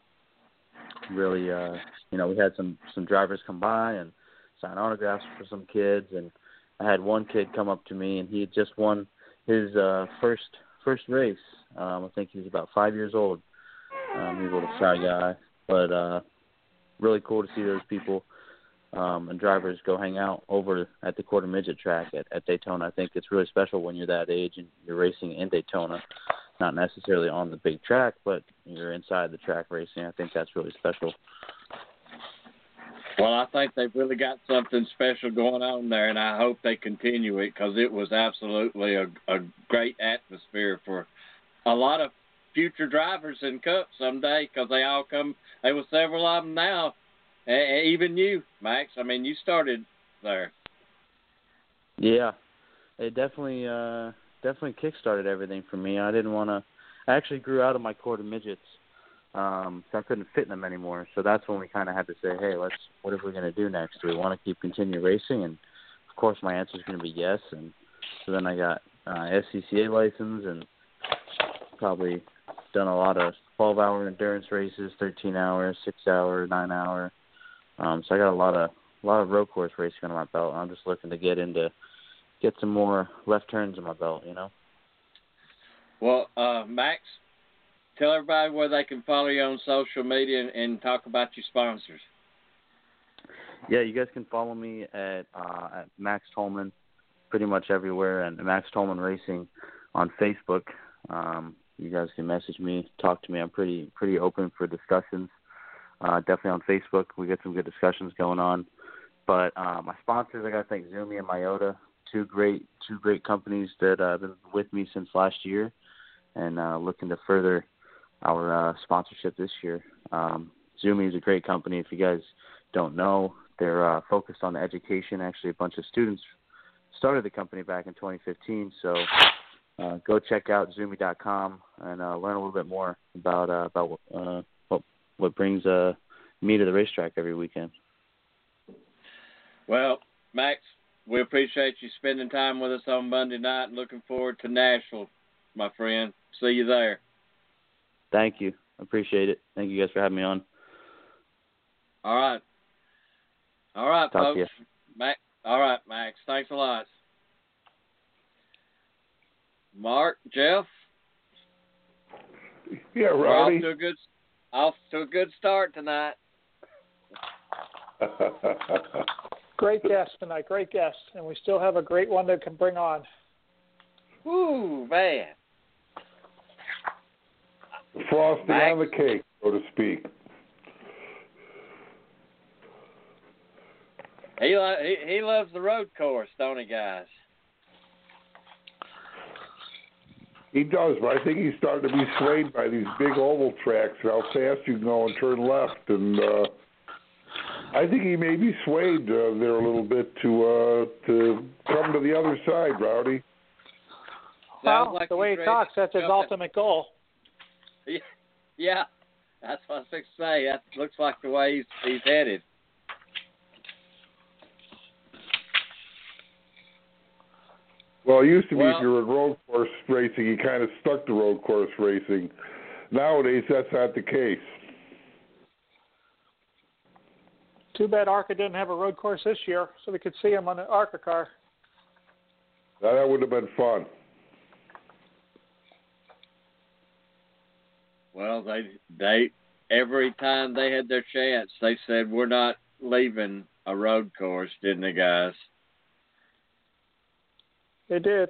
really, uh, you know, we had some, some drivers come by and sign autographs for some kids. And I had one kid come up to me, and he had just won his uh, first first race. Um, I think he was about five years old. Um, he was a little shy guy, but uh, really cool to see those people um, and drivers go hang out over at the quarter midget track at, at Daytona. I think it's really special when you're that age and you're racing in Daytona, not necessarily on the big track, but you're inside the track racing. I think that's really special. Well, I think they've really got something special going on there, and I hope they continue it because it was absolutely a, a great atmosphere for a lot of future drivers in Cup someday because they all come. There were several of them now, even you, Max. I mean, you started there. Yeah, it definitely uh, definitely kick-started everything for me. I didn't want to – I actually grew out of my quarter midgets. Um, so I couldn't fit in them anymore. So that's when we kind of had to say, hey, let's. What are we going to do next? Do we want to keep continue racing? And of course, my answer is going to be yes. And so then I got uh, S C C A license and probably done a lot of twelve-hour endurance races, thirteen hour, six hour, nine hour. Um, so I got a lot of a lot of road course racing on my belt. I'm just looking to get into get some more left turns in my belt. You know. Well, uh, Max. Tell everybody where they can follow you on social media and, and talk about your sponsors. Yeah, you guys can follow me at uh, at Max Tolman pretty much everywhere, and Max Tolman Racing on Facebook. Um, you guys can message me, talk to me. I'm pretty pretty open for discussions. Uh, definitely on Facebook, we get some good discussions going on. But uh, my sponsors, I got to thank Zumi and Myota, two great two great companies that uh, have been with me since last year, and uh, looking to further our uh, sponsorship this year. Um, Zumi is a great company. If you guys don't know, they're uh, focused on education. Actually, a bunch of students started the company back in twenty fifteen. So uh, go check out Zumi dot com and uh, learn a little bit more about uh, about uh, what what brings uh, me to the racetrack every weekend. Well, Max, we appreciate you spending time with us on Monday night and looking forward to Nashville, my friend. See you there. Thank you. Appreciate it. Thank you guys for having me on. All right. All right, Talk folks. to you. Max, all right, Max. Thanks a lot. Mark, Jeff? Yeah, We're Rowdy. off to a good, off to a good start tonight. Great guest tonight. Great guest. And we still have a great one that can bring on. Ooh, man. Frosting Max. on the cake, so to speak. He, lo- he he loves the road course, don't he, guys? He does, but I think he's starting to be swayed by these big oval tracks and how fast you can go and turn left. And uh, I think he may be swayed uh, there a little bit to uh, to come to the other side, Rowdy. Well, like the way he ready talks, to that's his jump it. ultimate goal. Yeah, yeah, that's what I was fixing to say. That looks like the way he's, he's headed. Well, it used to be Well- if you were in road course racing, you kind of stuck to road course racing. Nowadays, that's not the case. Too bad ARCA didn't have a road course this year, so we could see him on the ARCA car. Now, that would have been fun. Well, they they every time they had their chance, they said we're not leaving a road course, didn't they, guys? They did.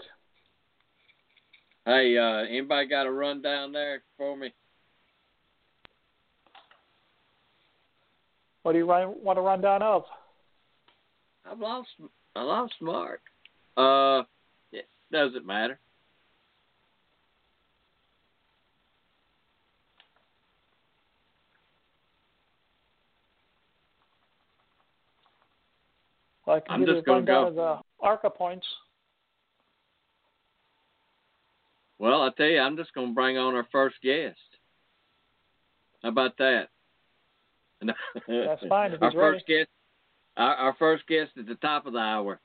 Hey, uh, anybody got a run down there for me? What do you run, want to run down of? I've lost. I lost Mark. Uh, it doesn't matter. Well, I can I'm give you just a gonna rundown go. of the ARCA points. Well, I tell you, I'm just going to bring on our first guest. How about that? That's fine if our he's ready. first guest. Our, our first guest at the top of the hour.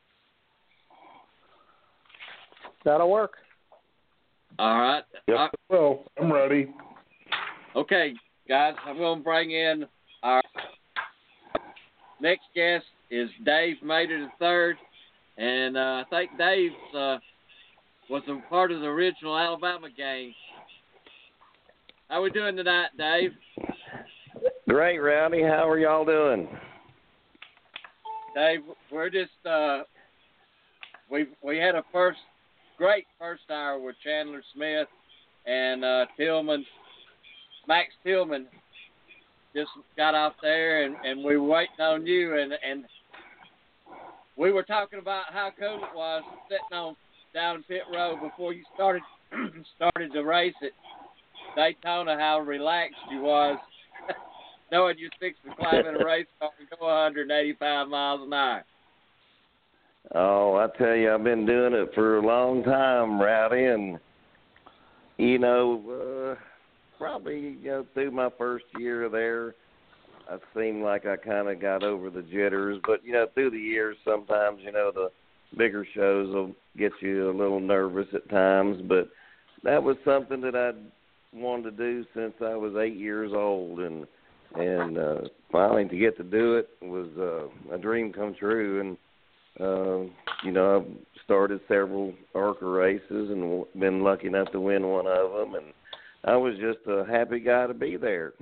That'll work. All right. Yes, Uh, well, I'm ready. okay, guys, I'm going to bring in our next guest is Dave Mater the third, and uh, I think Dave uh, was a part of the original Alabama gang. How we doing tonight, Dave? Great, Rowdy. How are y'all doing? Dave, we're just uh, we we had a first great first hour with Chandler Smith and uh, Tillman, Max Tillman. Just got off there, and, and we were waiting on you, and and we were talking about how cool it was sitting on down in pit road before you started started to race at Daytona. How relaxed you was, knowing you're fixing to climb in a race car and go one hundred eighty-five miles an hour. Oh, I tell you, I've been doing it for a long time, Rowdy, and you know, uh, probably you know through my first year there, I seemed like I kind of got over the jitters. But you know, through the years, sometimes you know the bigger shows will get you a little nervous at times. But that was something that I'd wanted to do since I was eight years old, and and uh, finally to get to do it was uh, a dream come true. And uh, you know, I've started several ARCA races and been lucky enough to win one of them, and I was just a happy guy to be there.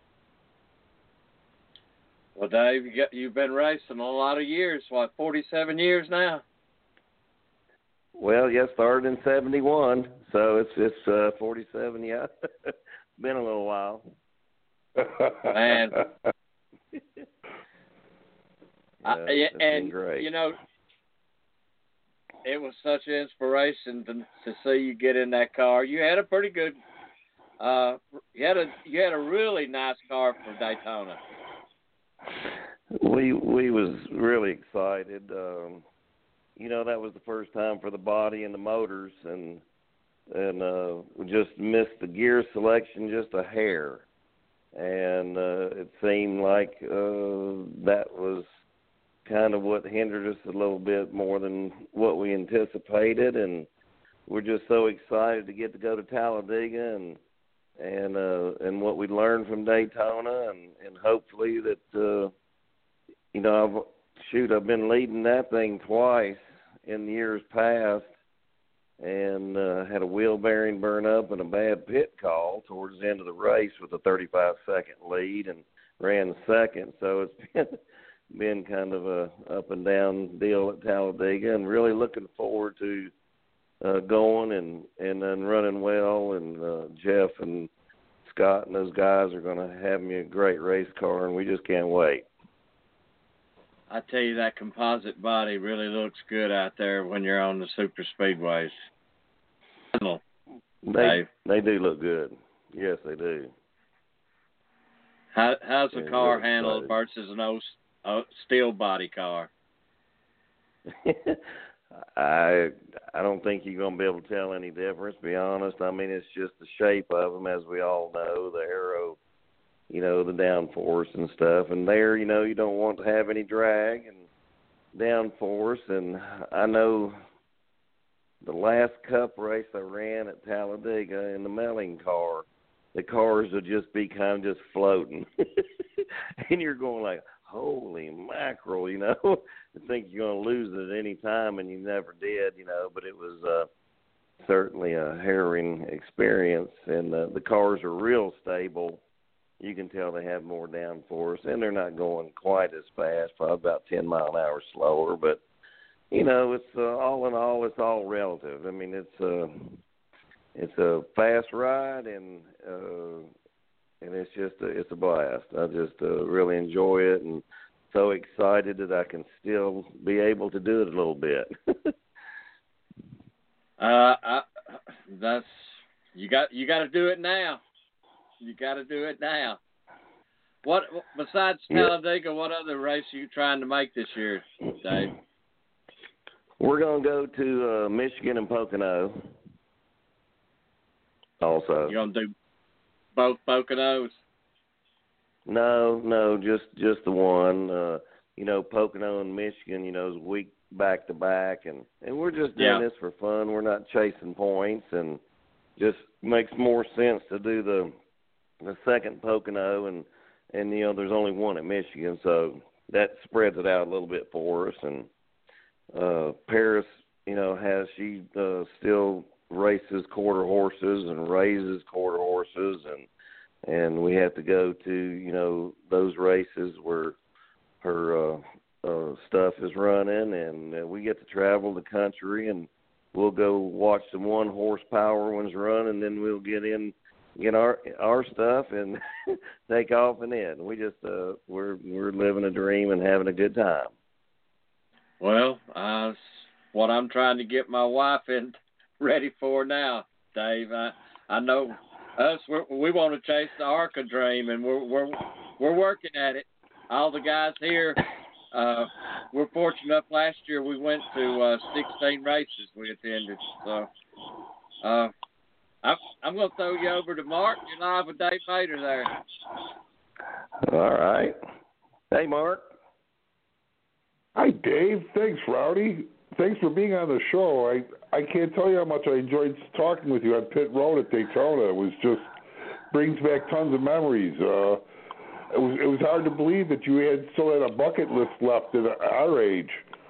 Well, Dave, you got, you've been racing a lot of years. What, forty-seven years now? Well, yes, started in seventy-one, so it's it's uh, forty-seven. Yeah, been a little while. Man, yeah, I, yeah, it's been and great. you know, it was such an inspiration to to see you get in that car. You had a pretty good, uh, you had a you had a really nice car for Daytona. We we was really excited. Um, you know, that was the first time for the body and the motors, and and uh, we just missed the gear selection just a hair, and uh, it seemed like uh, that was kind of what hindered us a little bit more than what we anticipated, and we're just so excited to get to go to Talladega and and uh, and what we learned from Daytona, and, and hopefully that uh, you know I've, shoot I've been leading that thing twice in the years past, and uh, had a wheel bearing burn up and a bad pit call towards the end of the race with a thirty-five second lead, and ran second. So it's been been kind of a up and down deal at Talladega, and really looking forward to uh, going and, and and running well. And uh, Jeff and Scott and those guys are going to have me a great race car, and we just can't wait. I tell you, that composite body really looks good out there when you're on the super speedways. They they do look good. Yes, they do. How how's the Yeah, car really handled excited. versus an old uh, steel body car? I I don't think you're gonna be able to tell any difference. To be honest, I mean it's just the shape of them, as we all know, the aero, you know, the downforce and stuff. And there, you know, you don't want to have any drag and downforce. And I know the last Cup race I ran at Talladega in the Melling car, the cars would just be kind of just floating, and you're going like, holy mackerel, you know. I think you're going to lose it at any time, and you never did, you know. But it was uh, certainly a harrowing experience, and uh, the cars are real stable. You can tell they have more downforce, and they're not going quite as fast, probably about ten mile an hour slower. But, you know, it's uh, all in all, it's all relative. I mean, it's uh, it's a fast ride, and uh, and it's just a, it's a blast. I just uh, really enjoy it, and so excited that I can still be able to do it a little bit. uh, I, that's you got you got to do it now. You got to do it now. What besides Talladega? What other race are you trying to make this year, Dave? We're gonna go to uh, Michigan and Pocono. Also, You gonna do both Poconos? No, no, just just the one. Uh, you know, Pocono and Michigan, you know, is a week back to back, and and we're just doing Yeah. this for fun. We're not chasing points, and just makes more sense to do the the second Pocono, and and you know, there's only one at Michigan, so that spreads it out a little bit for us. And uh, Paris, you know, has she uh, still races quarter horses and raises quarter horses, and and we have to go to, you know, those races where her uh, uh, stuff is running, and uh, we get to travel the country, and we'll go watch some one horsepower ones run, and then we'll get in, get our our stuff, and take off and in. We just uh, we're we're living a dream and having a good time. Well, uh, what I'm trying to get my wife in ready for now, Dave. I I know us we're, we want to chase the ARCA dream, and we're we're we're working at it. All the guys here, uh, we're fortunate enough. Last year we went to uh, sixteen races we attended. So uh, I'm I'm going to throw you over to Mark. You're live with Dave Mater there. All right. Hey, Mark. Hi, Dave. Thanks, Rowdy. Thanks for being on the show. I, I can't tell you how much I enjoyed talking with you on Pit Road at Daytona. It was just brings back tons of memories. Uh, it was it was hard to believe that you had still had a bucket list left at our age.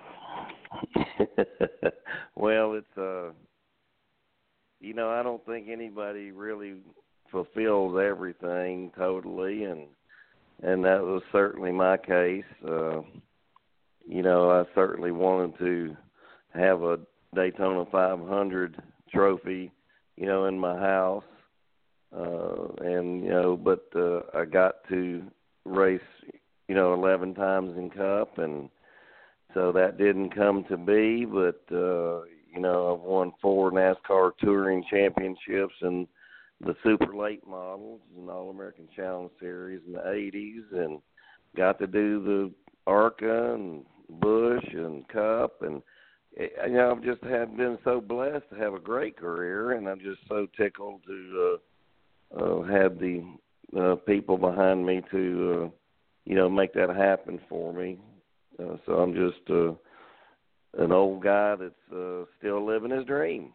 Well, it's uh, you know, I don't think anybody really fulfills everything totally, and and that was certainly my case. Uh, you know, I certainly wanted to have a Daytona five hundred trophy, you know, in my house, uh, and you know, but uh, I got to race, you know, eleven times in Cup, and so that didn't come to be. But uh, you know, I've won four NASCAR Touring Championships and the Super Late Models and All American Challenge Series in the eighties, and got to do the ARCA and Busch and Cup, and you know, I've just had been so blessed to have a great career, and I'm just so tickled to uh, uh, have the uh, people behind me to, uh, you know, make that happen for me. Uh, so I'm just uh, an old guy that's uh, still living his dream.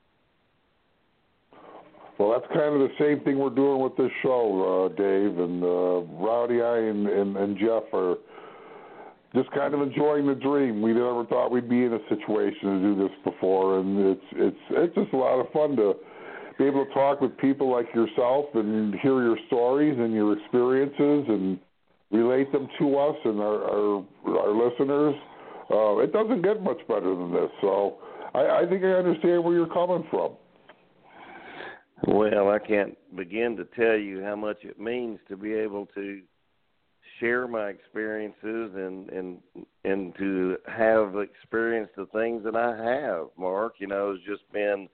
Well, that's kind of the same thing we're doing with this show, uh, Dave, and uh, Rowdy, I, and, and, and Jeff are just kind of enjoying the dream. We never thought we'd be in a situation to do this before, and it's it's it's just a lot of fun to be able to talk with people like yourself and hear your stories and your experiences and relate them to us and our our, our listeners. Uh, it doesn't get much better than this, so I, I think I understand where you're coming from. Well, I can't begin to tell you how much it means to be able to share my experiences and and and to have experienced the things that I have, Mark. You know, it's just been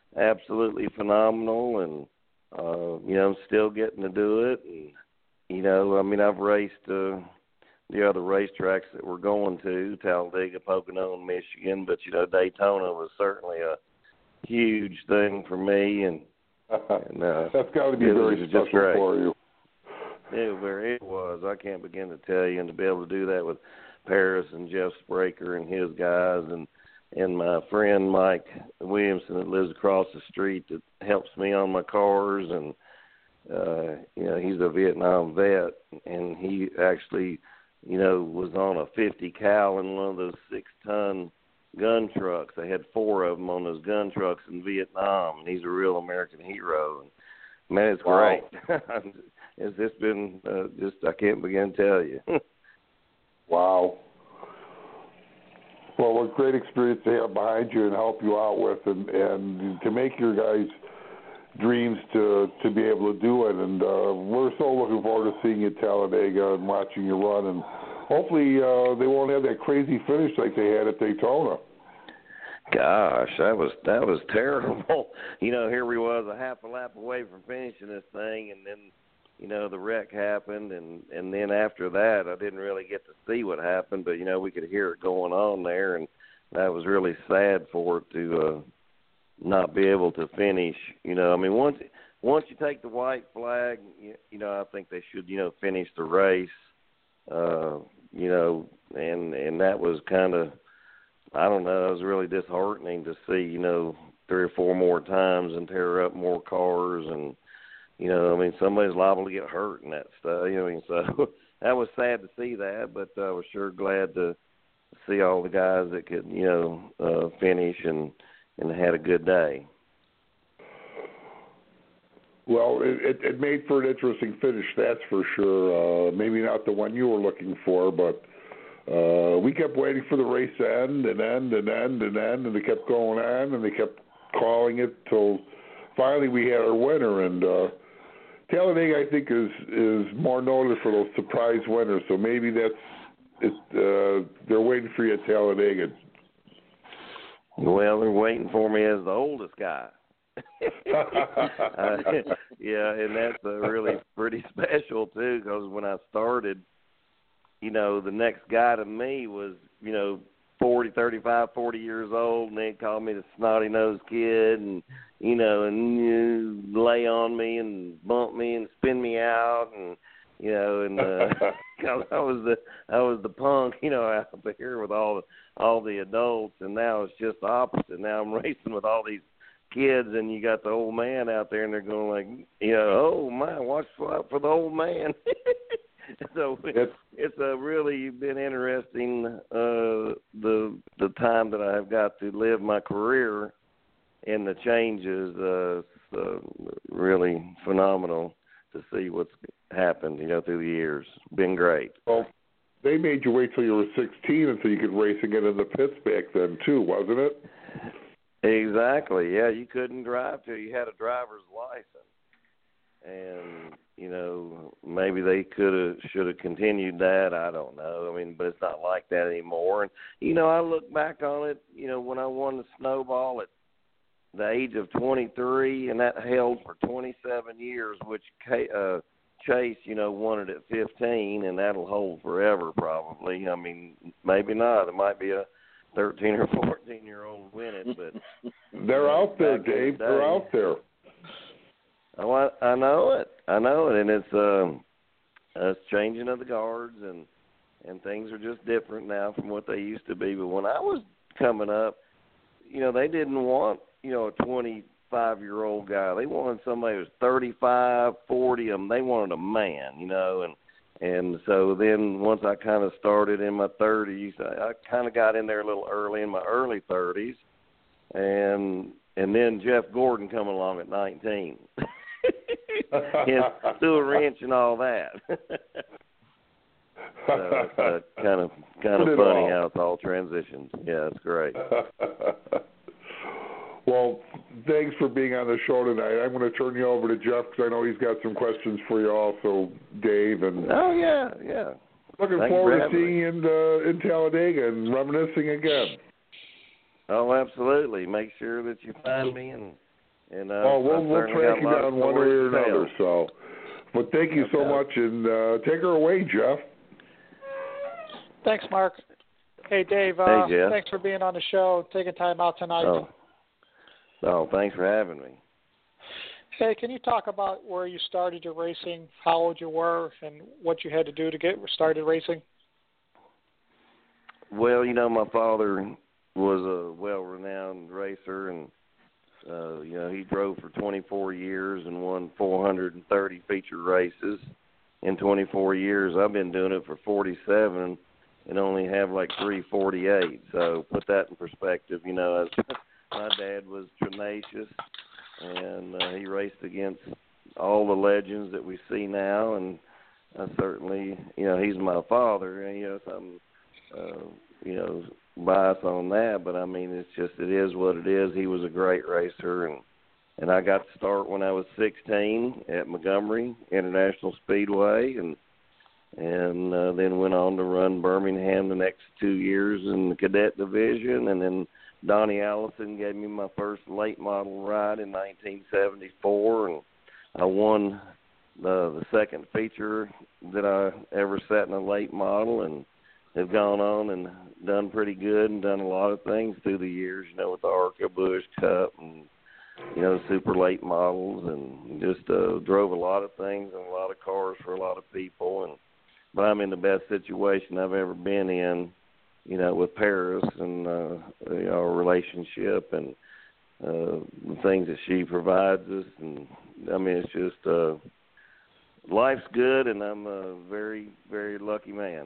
absolutely phenomenal, and uh, you know, I'm still getting to do it. And you know, I mean, I've raced uh, the other racetracks that we're going to, Talladega, Pocono, and Michigan, but you know, Daytona was certainly a huge thing for me, and, and uh, that's got to be very special for you. It, very, it was. I can't begin to tell you, and to be able to do that with Paris and Jeff Spraker and his guys, and and my friend Mike Williamson that lives across the street that helps me on my cars, and uh, you know, he's a Vietnam vet, and he actually, you know, was on a fifty cal in one of those six ton gun trucks. They had four of them on those gun trucks in Vietnam, and he's a real American hero. And man, it's wow. great. It's just been uh, just I can't begin to tell you. Wow. Well, what a great experience to have behind you and help you out with, and, and to make your guys' dreams to to be able to do it. And uh, we're so looking forward to seeing you at Talladega and watching you run. And hopefully uh, they won't have that crazy finish like they had at Daytona. Gosh, that was that was terrible. You know, here we was a half a lap away from finishing this thing, and then, you know, the wreck happened, and, and then after that, I didn't really get to see what happened, but, you know, we could hear it going on there, and that was really sad for it to uh, not be able to finish. You know, I mean, once once you take the white flag, you, you know, I think they should, you know, finish the race, uh, you know, and, and that was kind of, I don't know, it was really disheartening to see, you know, three or four more times and tear up more cars, and, you know, I mean, somebody's liable to get hurt in that stuff. You know, I mean, so that was sad to see that, but I was sure glad to see all the guys that could, you know, uh, finish and, and had a good day. Well, it, it made for an interesting finish, that's for sure. Uh, maybe not the one you were looking for, but uh, we kept waiting for the race to end and end and end and end, and they kept going on, and they kept calling it till finally we had our winner. And uh, Talladega, I think, is is more noted for those surprise winners. So maybe that's it. Uh, they're waiting for you at Talladega. Well, they're waiting for me as the oldest guy. uh, yeah, and that's uh, really pretty special too, because when I started, you know, the next guy to me was, you know, forty, thirty-five, forty years old, and they called me the snotty-nosed kid, and, you know, and you know, lay on me and bump me and spin me out, and, you know, and uh, cause I was the I was the punk, you know, out there with all the, all the adults, and now it's just the opposite. Now I'm racing with all these kids, and you got the old man out there, and they're going like, you know, oh my, watch out for the old man. So it's, it's uh, really been interesting, uh, the the time that I've got to live my career, and the changes. Uh, it's, uh, really phenomenal to see what's happened, you know, through the years. Been great. Well, they made you wait till you were sixteen until you could race again in the pits back then too, wasn't it? Exactly. Yeah, you couldn't drive till you had a driver's license, and you know, maybe they could have, should have continued that. I don't know. I mean, but it's not like that anymore. And, you know, I look back on it, you know, when I won the Snowball at the age of twenty-three, and that held for twenty-seven years, which uh, Chase, you know, won it at fifteen, and that'll hold forever probably. I mean, maybe not. It might be a thirteen or fourteen-year-old win it, but they're out there, Dave. The they're out there. Oh, I, I know it. I know it, and it's um, it's changing of the guards, and and things are just different now from what they used to be. But when I was coming up, you know, they didn't want, you know, a twenty-five-year-old guy. They wanted somebody who was thirty-five, forty. Um, they wanted a man, you know, and and so then once I kind of started in my thirties, I, I kind of got in there a little early in my early thirties, and and then Jeff Gordon come along at nineteen. And threw a wrench and all that. So it's uh, kind of kind of funny how it's all transitions. Yeah, it's great. Well, thanks for being on the show tonight. I'm going to turn you over to Jeff because I know he's got some questions for you also, Dave. And oh yeah, yeah. Looking Thank forward you to seeing you in uh, in Talladega and reminiscing again. Oh, absolutely. Make sure that you find me and And uh, oh, we'll, I've we'll certainly track got a you lot of down one way stories or to tell. another. So, but thank you so Okay. much, and uh, take her away, Jeff. Thanks, Mark. Hey, Dave. Uh, Hey, Jeff. Thanks for being on the show, taking time out tonight. Oh. oh, thanks for having me. Hey, can you talk about where you started your racing, how old you were, and what you had to do to get started racing? Well, you know, my father was a well-renowned racer, and uh, you know, he drove for twenty-four years and won four hundred thirty feature races in twenty-four years. I've been doing it for forty-seven and only have like three forty-eight. So put that in perspective. You know, my dad was tenacious, and uh, he raced against all the legends that we see now, and I certainly, you know, he's my father, and you know, something. Uh, you know, bias on that, but I mean, it's just, it is what it is. He was a great racer, and and I got to start when I was sixteen at Montgomery International Speedway, and and uh, then went on to run Birmingham the next two years in the cadet division, and then Donnie Allison gave me my first late model ride in nineteen seventy-four, and I won the, the second feature that I ever sat in a late model, and have gone on and done pretty good and done a lot of things through the years, you know, with the ARCA Busch Cup and, you know, super late models, and just uh, drove a lot of things and a lot of cars for a lot of people. And but I'm in the best situation I've ever been in, you know, with Paris and uh, you know, our relationship and uh, the things that she provides us. And I mean, it's just uh, life's good, and I'm a very, very lucky man.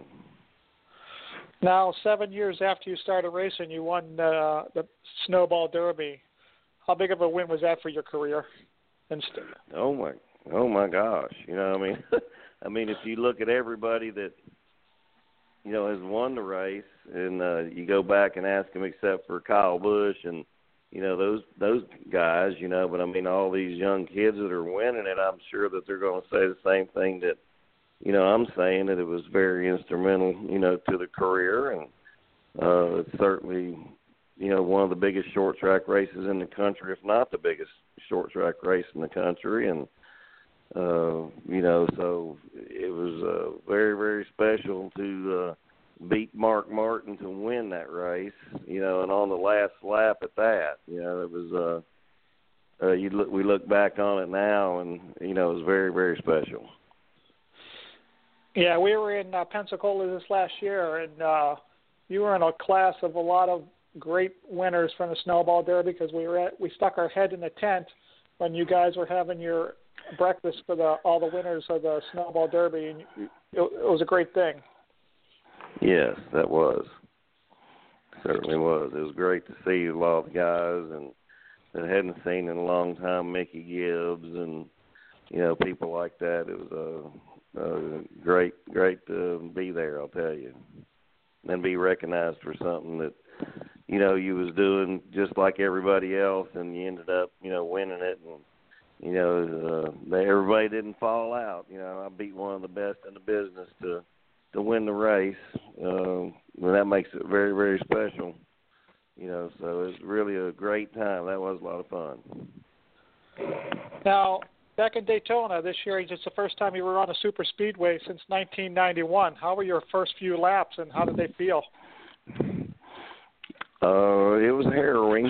Now, seven years after you started racing, you won uh, the Snowball Derby. How big of a win was that for your career? Instead? Oh my, oh my gosh! You know, I mean, I mean, if you look at everybody that you know has won the race, and uh, you go back and ask them, except for Kyle Busch and you know those those guys, you know, but I mean, all these young kids that are winning it, I'm sure that they're going to say the same thing that. You know, I'm saying that it was very instrumental, you know, to the career, and uh, it's certainly, you know, one of the biggest short track races in the country, if not the biggest short track race in the country, and uh, you know, so it was uh, very, very special to uh, beat Mark Martin to win that race, you know, and on the last lap at that, you know, it was. Uh, uh, you look, we look back on it now, and you know, it was very, very special. Yeah, we were in uh, Pensacola this last year, and uh, you were in a class of a lot of great winners from the Snowball Derby because we were at, we stuck our head in the tent when you guys were having your breakfast for the all the winners of the Snowball Derby, and it, it was a great thing. Yes, that was. Certainly was. It was great to see a lot of the guys and that I hadn't seen in a long time, Mickey Gibbs and you know people like that. It was a uh, Uh, great, great to be there, I'll tell you, and be recognized for something that, you know, you was doing just like everybody else, and you ended up, you know, winning it, and, you know, uh, they, everybody didn't fall out. You know, I beat one of the best in the business to, to win the race, uh, and that makes it very, very special, you know, so it's really a great time. That was a lot of fun. Now, back in Daytona this year, it's the first time you were on a super speedway since nineteen ninety-one. How were your first few laps, and how did they feel? Uh, it was harrowing,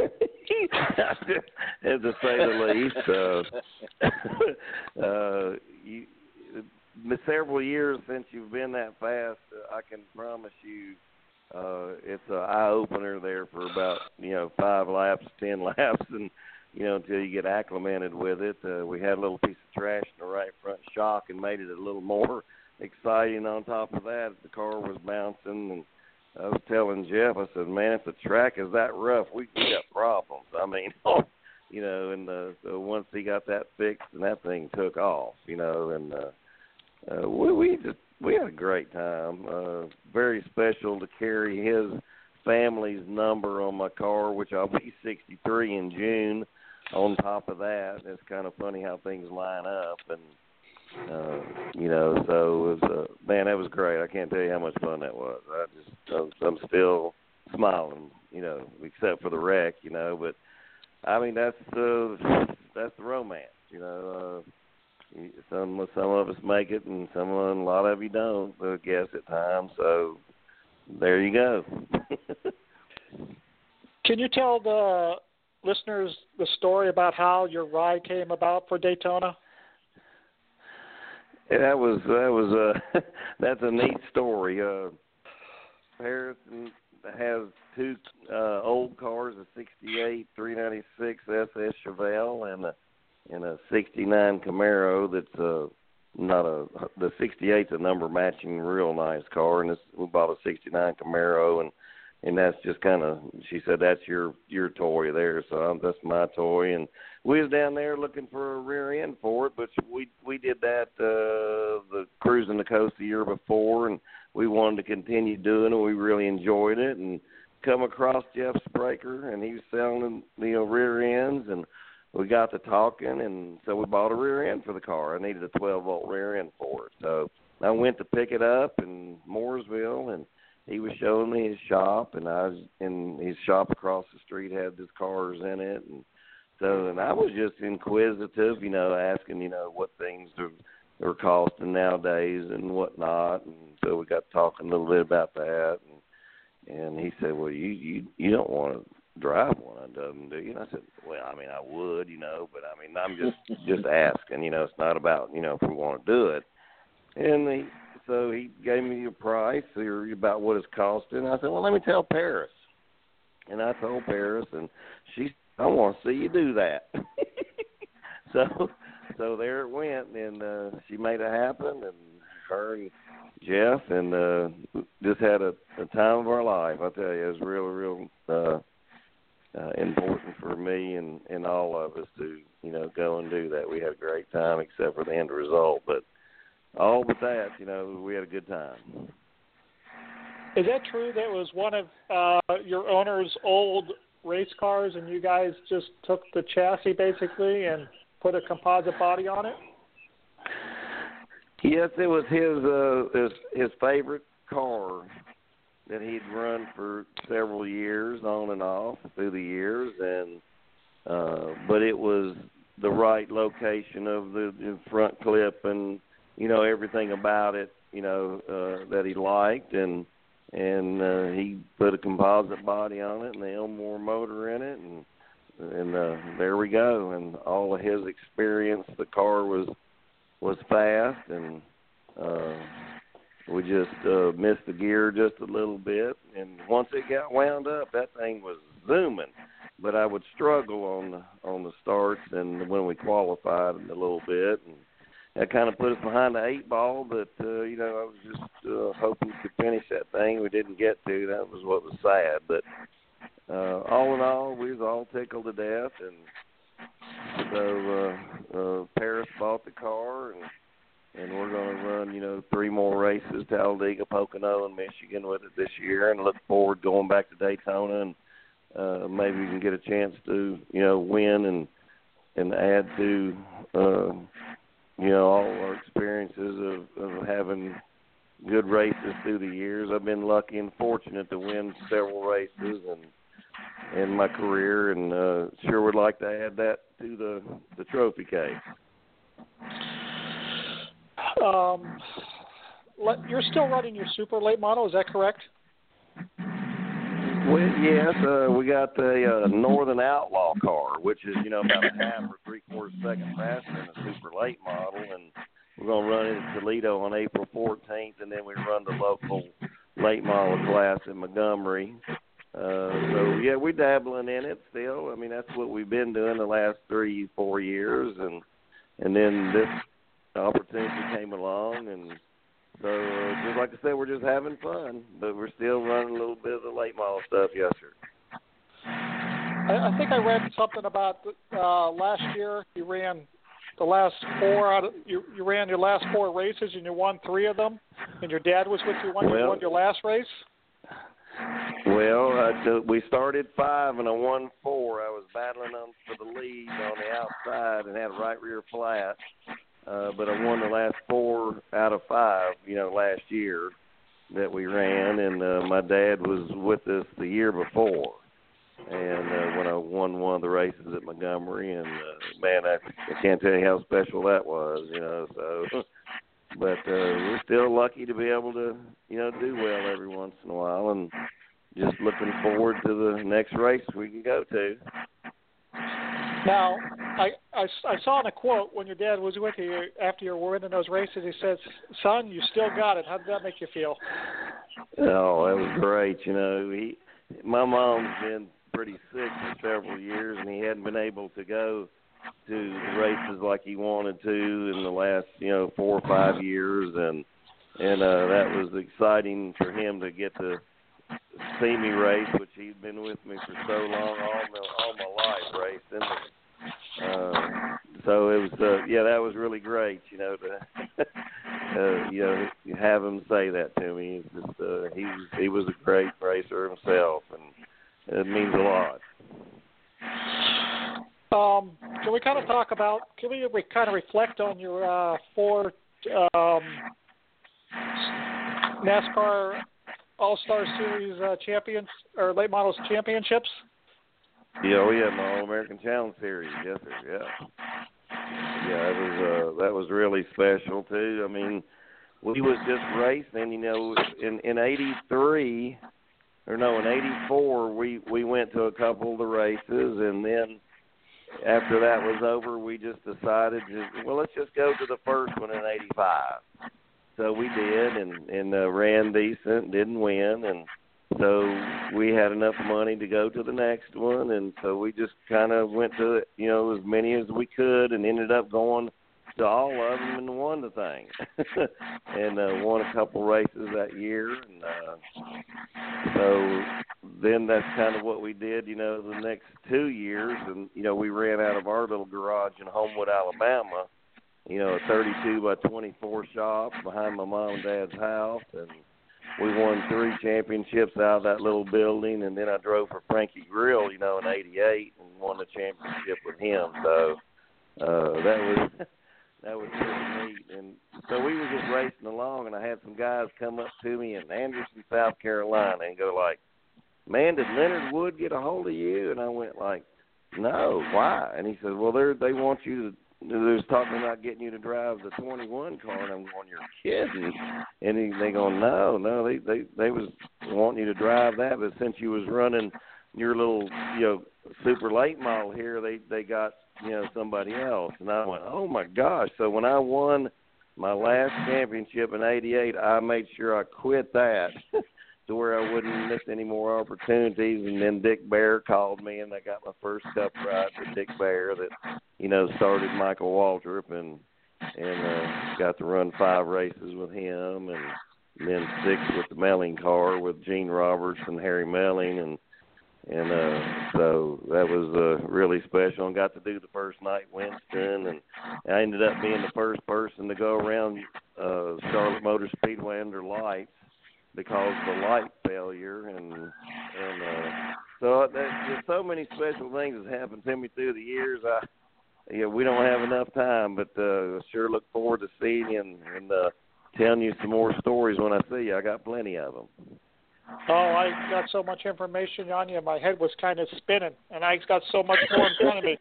to say the least. Uh, uh, you, several years since you've been that fast, I can promise you uh, it's an eye-opener there for about, you know, five laps, ten laps, and you know, until you get acclimated with it. Uh, we had a little piece of trash in the right front shock and made it a little more exciting. On top of that, the car was bouncing, and I was telling Jeff, I said, man, if the track is that rough, we, we got problems. I mean, you know, and uh, so once he got that fixed, and that thing took off, you know, and uh, uh, we, we just, we had a great time. Uh, very special to carry his family's number on my car, which I'll be sixty-three in June. On top of that, it's kind of funny how things line up, and uh, you know, so it was, uh, man, that was great. I can't tell you how much fun that was. I just, I'm, I'm still smiling, you know, except for the wreck, you know. But I mean, that's uh, that's the romance, you know. Uh, some some of us make it, and some a lot of you don't. I guess at times. So there you go. Can you tell the listeners the story about how your ride came about for Daytona? Yeah, that was that was uh, that's a neat story. Uh, Harrison has two uh, old cars, a sixty-eight three ninety-six S S Chevelle and a and a sixty-nine Camaro. That's uh, not a the sixty-eight's a number matching, real nice car, and this, we bought a sixty-nine Camaro, and and that's just kind of, she said, that's your your toy there, so I'm, that's my toy, and we was down there looking for a rear end for it, but we we did that uh, the cruising the coast the year before, and we wanted to continue doing it. We really enjoyed it, and come across Jeff Spraker, and he was selling, you know, rear ends, and we got to talking, and so we bought a rear end for the car. I needed a twelve volt rear end for it, so I went to pick it up in Mooresville, and he was showing me his shop, and I was in his shop across the street had his cars in it, and so and I was just inquisitive, you know, asking, you know, what things are, are costing nowadays and whatnot, and so we got talking a little bit about that, and and he said, well, you you you don't want to drive one of them, do you? And I said, well, I mean, I would, you know, but I mean, I'm just just asking, you know, it's not about, you know, if we want to do it, and he. So he gave me a price or about what it's costing. I said, well, let me tell Paris. And I told Paris, and she, I want to see you do that. so, so there it went, and uh, she made it happen. And her and Jeff, and uh, just had a, a time of our life. I tell you, it was real, real uh, uh, important for me and, and all of us to, you know, go and do that. We had a great time, except for the end result, but. All but that, you know, we had a good time. Is that true that was one of uh, your owner's old race cars and you guys just took the chassis basically and put a composite body on it? Yes, it was his uh, his, his favorite car that he'd run for several years, on and off through the years, and uh, but it was the right location of the, the front clip and, you know, everything about it, you know, uh, that he liked, and and uh, he put a composite body on it and the Elmore motor in it, and and uh, there we go. And all of his experience, the car was was fast, and uh, we just uh, missed the gear just a little bit. And once it got wound up, that thing was zooming. But I would struggle on the on the starts and when we qualified a little bit. And that kind of put us behind the eight ball, but, uh, you know, I was just uh, hoping we could finish that thing. We didn't get to. That was what was sad. But uh, all in all, we was all tickled to death. And so uh, uh, Paris bought the car, and, and we're going to run, you know, three more races, Talladega, Pocono, and Michigan with it this year, and look forward to going back to Daytona, and uh, maybe we can get a chance to, you know, win and, and add to uh, – you know, all our experiences of, of having good races through the years. I've been lucky and fortunate to win several races and in my career, and uh, sure would like to add that to the, the trophy case. Um, you're still running your super late model, is that correct? Well, yes, uh, we got the uh, Northern Outlaw car, which is, you know, about a half or three-quarters second faster than a super late model, and we're going to run it at Toledo on April fourteenth, and then we run the local late model class in Montgomery. Uh, so, yeah, we're dabbling in it still. I mean, that's what we've been doing the last three, four years, and and then this opportunity came along, and so, uh, just like I said, we're just having fun, but we're still running a little bit of the late model stuff, yes, sir. I, I think I read something about uh, last year you ran the last four out of you, you ran your last four races and you won three of them, and your dad was with you when well, you won your last race. Well, uh, we started five and I won four. I was battling on for the lead on the outside and had a right rear flat. Uh, but I won the last four out of five, you know, last year that we ran, and uh, my dad was with us the year before. and uh, when I won one of the races at Montgomery, and uh, man, I, I can't tell you how special that was, you know. So, but uh, we're still lucky to be able to, you know, do well every once in a while, and just looking forward to the next race we can go to. Now, I, I, I saw in a quote when your dad was with you after you were winning those races, he says, "Son, you still got it." How did that make you feel? Oh, that was great. You know, he, my mom's been pretty sick for several years, and he hadn't been able to go to the races like he wanted to in the last, you know, four or five years, and and uh, that was exciting for him to get to see me race, which he'd been with me for so long, all my, all my life racing. Uh, so it was, uh, yeah, that was really great, you know, to uh, you know, have him say that to me. It's just, uh, he was he was a great racer himself, and it means a lot. Um, can we kind of talk about? Can we, we kind of reflect on your uh, four um, NASCAR All-Star Series uh, champions or late models championships? Yeah, oh yeah, my All-American Challenge Series, yes sir, yeah. Yeah, it was uh, that was really special too. I mean, we was just racing, you know, in in eighty-three or no, in eighty-four we we went to a couple of the races, and then after that was over, we just decided to, well, let's just go to the first one in eighty-five. So we did, and and uh, ran decent, didn't win, and so we had enough money to go to the next one, and so we just kind of went to, you know, as many as we could, and ended up going to all of them and won the thing, and uh, won a couple races that year, and uh, so then that's kind of what we did, you know, the next two years, and you know, we ran out of our little garage in Homewood, Alabama, you know, a thirty-two by twenty-four shop behind my mom and dad's house, and we won three championships out of that little building, and then I drove for Frankie Grill, you know, in eighty-eight and won the championship with him. So uh, that was that was pretty neat. And so we were just racing along, and I had some guys come up to me in Anderson, South Carolina, and go like, "Man, did Leonard Wood get a hold of you?" And I went like, "No, why?" And he said, "Well, they they want you to." They was talking about getting you to drive the twenty-one car, and I'm going, "You're kidding!" And he, they go, "No, no, they they they was wanting you to drive that, but since you was running your little, you know, super late model here, they they got, you know, somebody else." And I went, "Oh my gosh!" So when I won my last championship in eighty-eight, I made sure I quit that to where I wouldn't miss any more opportunities. And then Dick Bear called me, and I got my first cup ride with Dick Bear that, you know, started Michael Waltrip, and and uh, got to run five races with him, and then six with the Melling car with Gene Roberts and Harry Melling, and and uh, so that was uh, really special. And got to do the first night Winston, and I ended up being the first person to go around uh, Charlotte Motor Speedway under lights, because of the light failure, and and uh, so there's, there's so many special things that happened to me through the years. I, yeah, we don't have enough time, but uh, sure look forward to seeing you and, and uh, telling you some more stories when I see you. I got plenty of them. Oh, I got so much information on you, my head was kind of spinning, and I got so much more in front of me.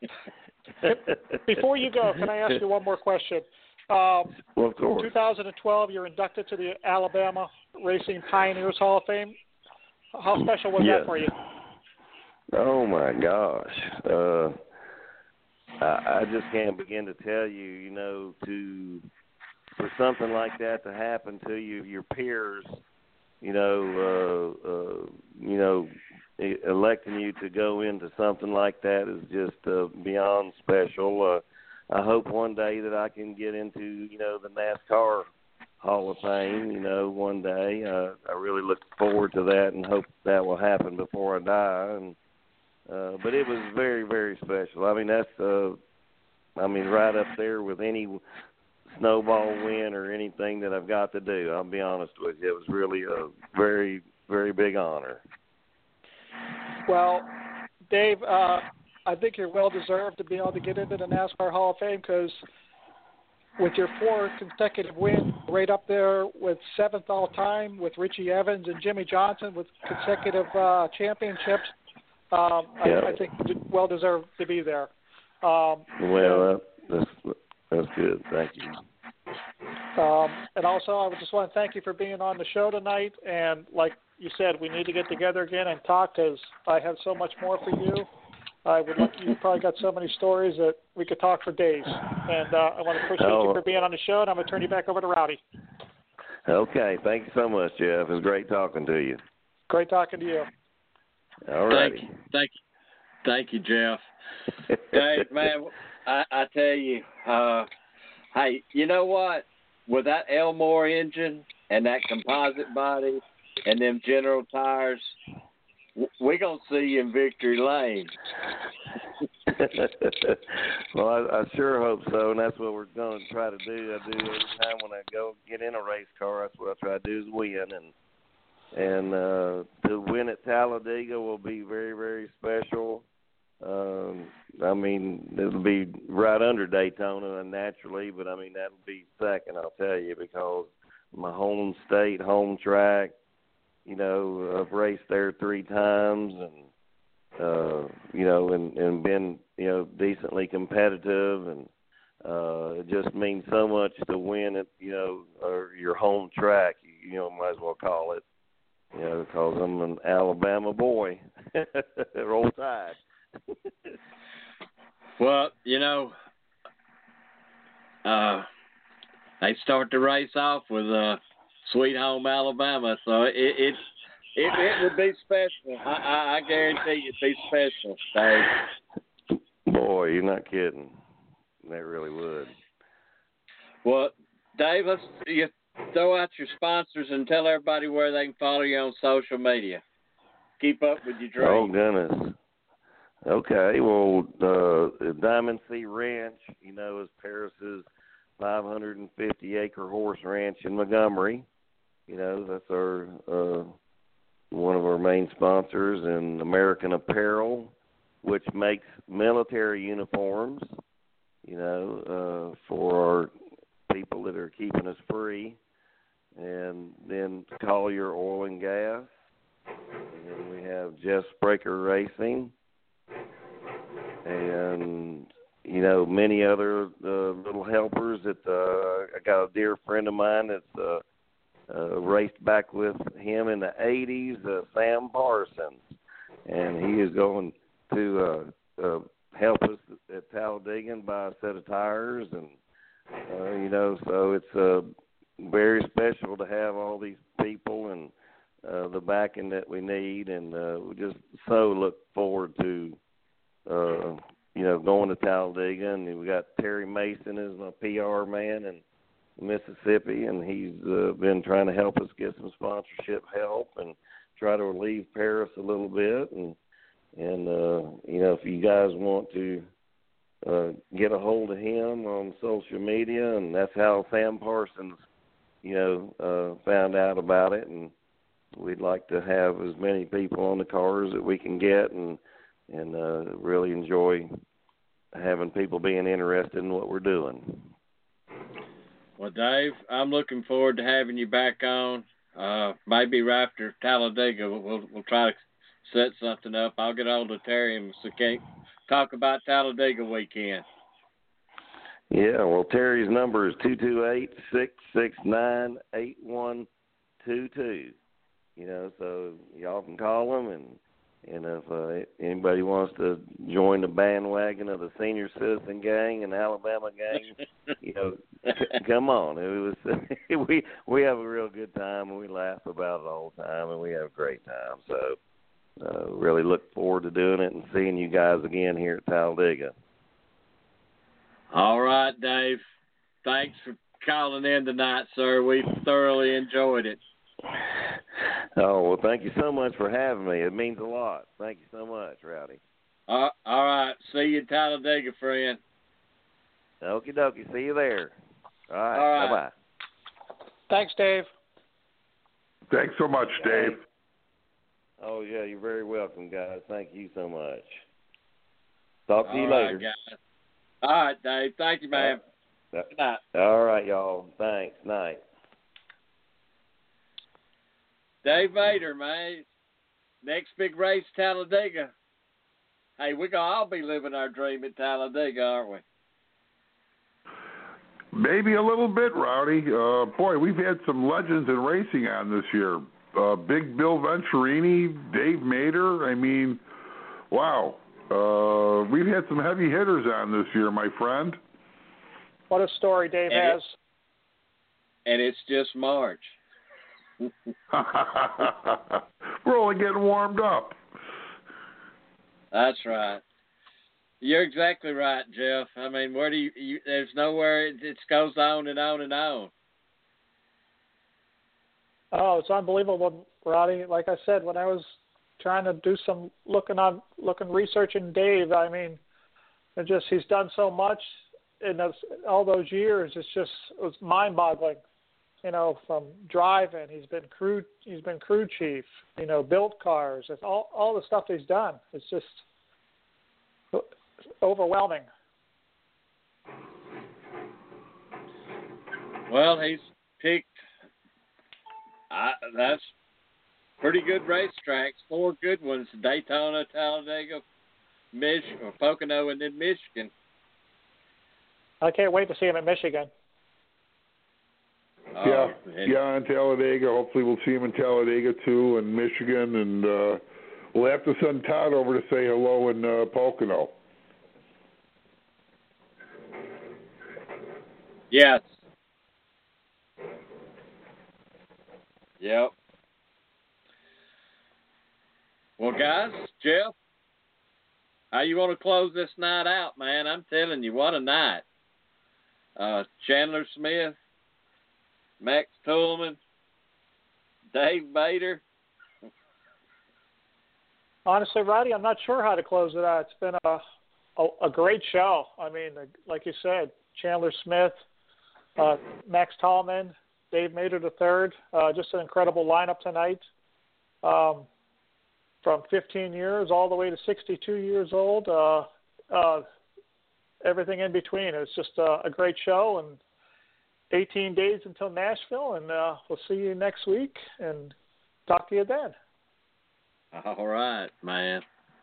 Before you go, can I ask you one more question? Um, well, of course. two thousand twelve, you're inducted to the Alabama Racing Pioneers Hall of Fame. How special was yes. that for you? Oh my gosh, uh, I, I just can't begin to tell you. You know, to for something like that to happen to you, your peers, you know, uh, uh, you know, electing you to go into something like that is just uh, beyond special. Uh, I hope one day that I can get into, you know, the NASCAR Hall of Fame, you know, one day. Uh, I really look forward to that and hope that will happen before I die. And uh, but it was very, very special. I mean, that's, uh, I mean, right up there with any snowball win or anything that I've got to do. I'll be honest with you. It was really a very, very big honor. Well, Dave, uh, I think you're well-deserved to be able to get into the NASCAR Hall of Fame, because with your four consecutive wins, right up there with seventh all-time with Richie Evans and Jimmy Johnson with consecutive uh, championships, Um, yeah. I, I think well deserved to be there. Um, well, uh, that's that's good. Thank you. Um, and also, I would just want to thank you for being on the show tonight. And like you said, we need to get together again and talk because I have so much more for you. I would like you probably got so many stories that we could talk for days. And uh, I want to appreciate oh. you for being on the show. And I'm going to turn you back over to Rowdy. Okay, thank you so much, Jeff. It was great talking to you. Great talking to you. All right. Thank you, thank you, thank you, Jeff. Dave, man, I, I tell you, uh, hey, you know what? With that Elmore engine and that composite body and them General tires, we're going to see you in victory lane. Well, I, I sure hope so, and that's what we're going to try to do. I do every time when I go get in a race car, that's what I try to do is win. And and uh, to win at Talladega will be very, very special. Um, I mean, it'll be right under Daytona naturally, but I mean, that'll be second, I'll tell you, because my home state, home track, you know, I've raced there three times and, uh, you know, and, and been, you know, decently competitive. And uh, it just means so much to win at, you know, or your home track, you know, might as well call it, you know, because I'm an Alabama boy. Roll Tide. Well, you know, uh, they start the race off with uh, Sweet Home Alabama, so it it it, it would be special. I, I, I guarantee it'd be special, Dave. Boy, you're not kidding. That really would. Well, Dave, let's you throw out your sponsors and tell everybody where they can follow you on social media. Keep up with your dreams. Oh goodness. Okay, well, uh, Diamond Sea Ranch, you know, is Paris's five hundred fifty acre horse ranch in Montgomery. You know, that's our uh, one of our main sponsors, and American Apparel, which makes military uniforms, you know, uh, for our people that are keeping us free. And then Collier Oil and Gas. And then we have Jeff Spraker Racing. And, you know, many other uh, little helpers that uh, I got a dear friend of mine that's uh, uh, raced back with him in the eighties, uh, Sam Parsons. And he is going to uh, uh, help us at Talladega and buy a set of tires. And, uh, you know, so it's uh, very special to have all these people and uh, the backing that we need. And uh, we just so look forward to Uh, you know, going to Talladega, and we got Terry Mason as my P R man in Mississippi, and he's uh, been trying to help us get some sponsorship help and try to relieve Paris a little bit. And, and uh, you know, if you guys want to uh, get a hold of him on social media, and that's how Sam Parsons, you know, uh, found out about it. And we'd like to have as many people on the cars that we can get, and and uh, really enjoy having people being interested in what we're doing. Well, Dave, I'm looking forward to having you back on. Uh, maybe right after Talladega, we'll, we'll, we'll try to set something up. I'll get hold of Terry and so can talk about Talladega weekend. Yeah, well, Terry's number is two two eight, six six nine, eight one two two. You know, so y'all can call him, and And if uh, anybody wants to join the bandwagon of the senior citizen gang and Alabama gang, you know, c- come on. It was we we have a real good time, and we laugh about it all the time, and we have a great time. So uh, really look forward to doing it and seeing you guys again here at Talladega. All right, Dave. Thanks for calling in tonight, sir. We thoroughly enjoyed it. Oh, well, thank you so much for having me. It means a lot. Thank you so much, Rowdy. Uh, all right. See you in Talladega, friend. Okie dokie. See you there. All right. All right. Bye-bye. Thanks, Dave. Thanks so much, Dave. Oh, yeah, you're very welcome, guys. Thank you so much. Talk to all you right, later. Guys. All right, Dave. Thank you, man. Uh, Good night. All right, y'all. Thanks. Night. Dave Vader, man. Next big race, Talladega. Hey, we're going to all be living our dream at Talladega, aren't we? Maybe a little bit, Rowdy. Uh, boy, we've had some legends in racing on this year. Uh, Big Bill Venturini, Dave Mader. I mean, wow. Uh, we've had some heavy hitters on this year, my friend. What a story Dave and has. It, and it's just March. We're only getting warmed up. That's right. You're exactly right, Jeff. I mean, where do you? you there's nowhere it, it goes on and on and on. Oh, it's unbelievable, Roddy. Like I said, when I was trying to do some looking on, looking researching Dave, I mean, it just he's done so much in those, all those years. It's just it was mind-boggling. You know, from driving, he's been crew, he's been crew chief. You know, built cars. It's all all the stuff he's done. It's just overwhelming. Well, he's picked. I, that's pretty good racetracks. Four good ones: Daytona, Talladega, Mich, or Pocono, and then Michigan. I can't wait to see him at Michigan. Oh, yeah, yeah, in Talladega. Hopefully, we'll see him in Talladega too, and Michigan, and uh, we'll have to send Todd over to say hello in uh, Pocono. Yes. Yep. Well, guys, Jeff, how you want to close this night out, man? I'm telling you, what a night. Uh, Chandler Smith, Max Tullman, Dave Bader. Honestly, Roddy, I'm not sure how to close it out. It's been a a, a great show. I mean, like you said, Chandler Smith, uh, Max Tallman, Dave Mader the third. Uh, just an incredible lineup tonight. Um, from fifteen years all the way to sixty-two years old. Uh, uh, everything in between. It's just a, a great show, and eighteen days until Nashville, and uh, we'll see you next week and talk to you then. All right, man.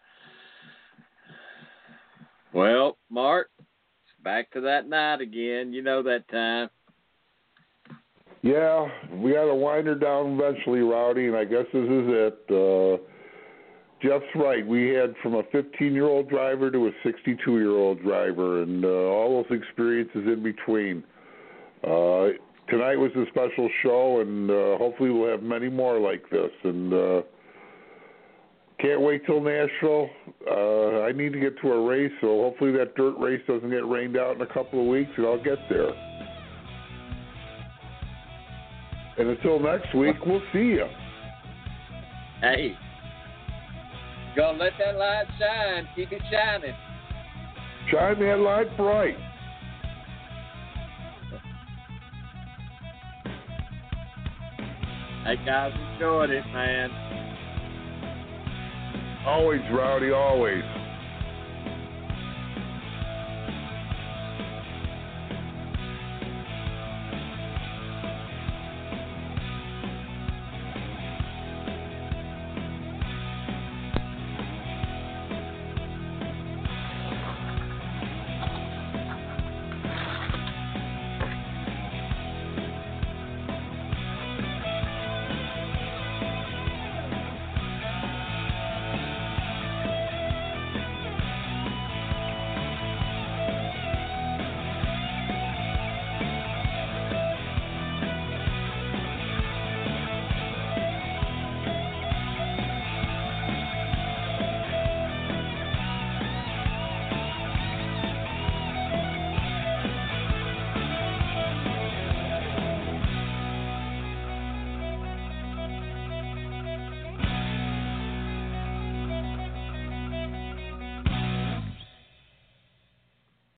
Well, Mark, back to that night again. You know that time. Yeah, we got to wind her down eventually, Rowdy, and I guess this is it. Uh, Jeff's right. We had from a fifteen-year-old driver to a sixty-two-year-old driver, and uh, all those experiences in between. Uh, tonight was a special show, and uh, hopefully we'll have many more like this. And uh, can't wait till Nashville. Uh, I need to get to a race, so hopefully that dirt race doesn't get rained out in a couple of weeks, and I'll get there. And until next week, we'll see you. Hey, gonna let that light shine. Keep it shining. Shine that light bright. Hey, guys, enjoyed it, man. Always, Rowdy, always.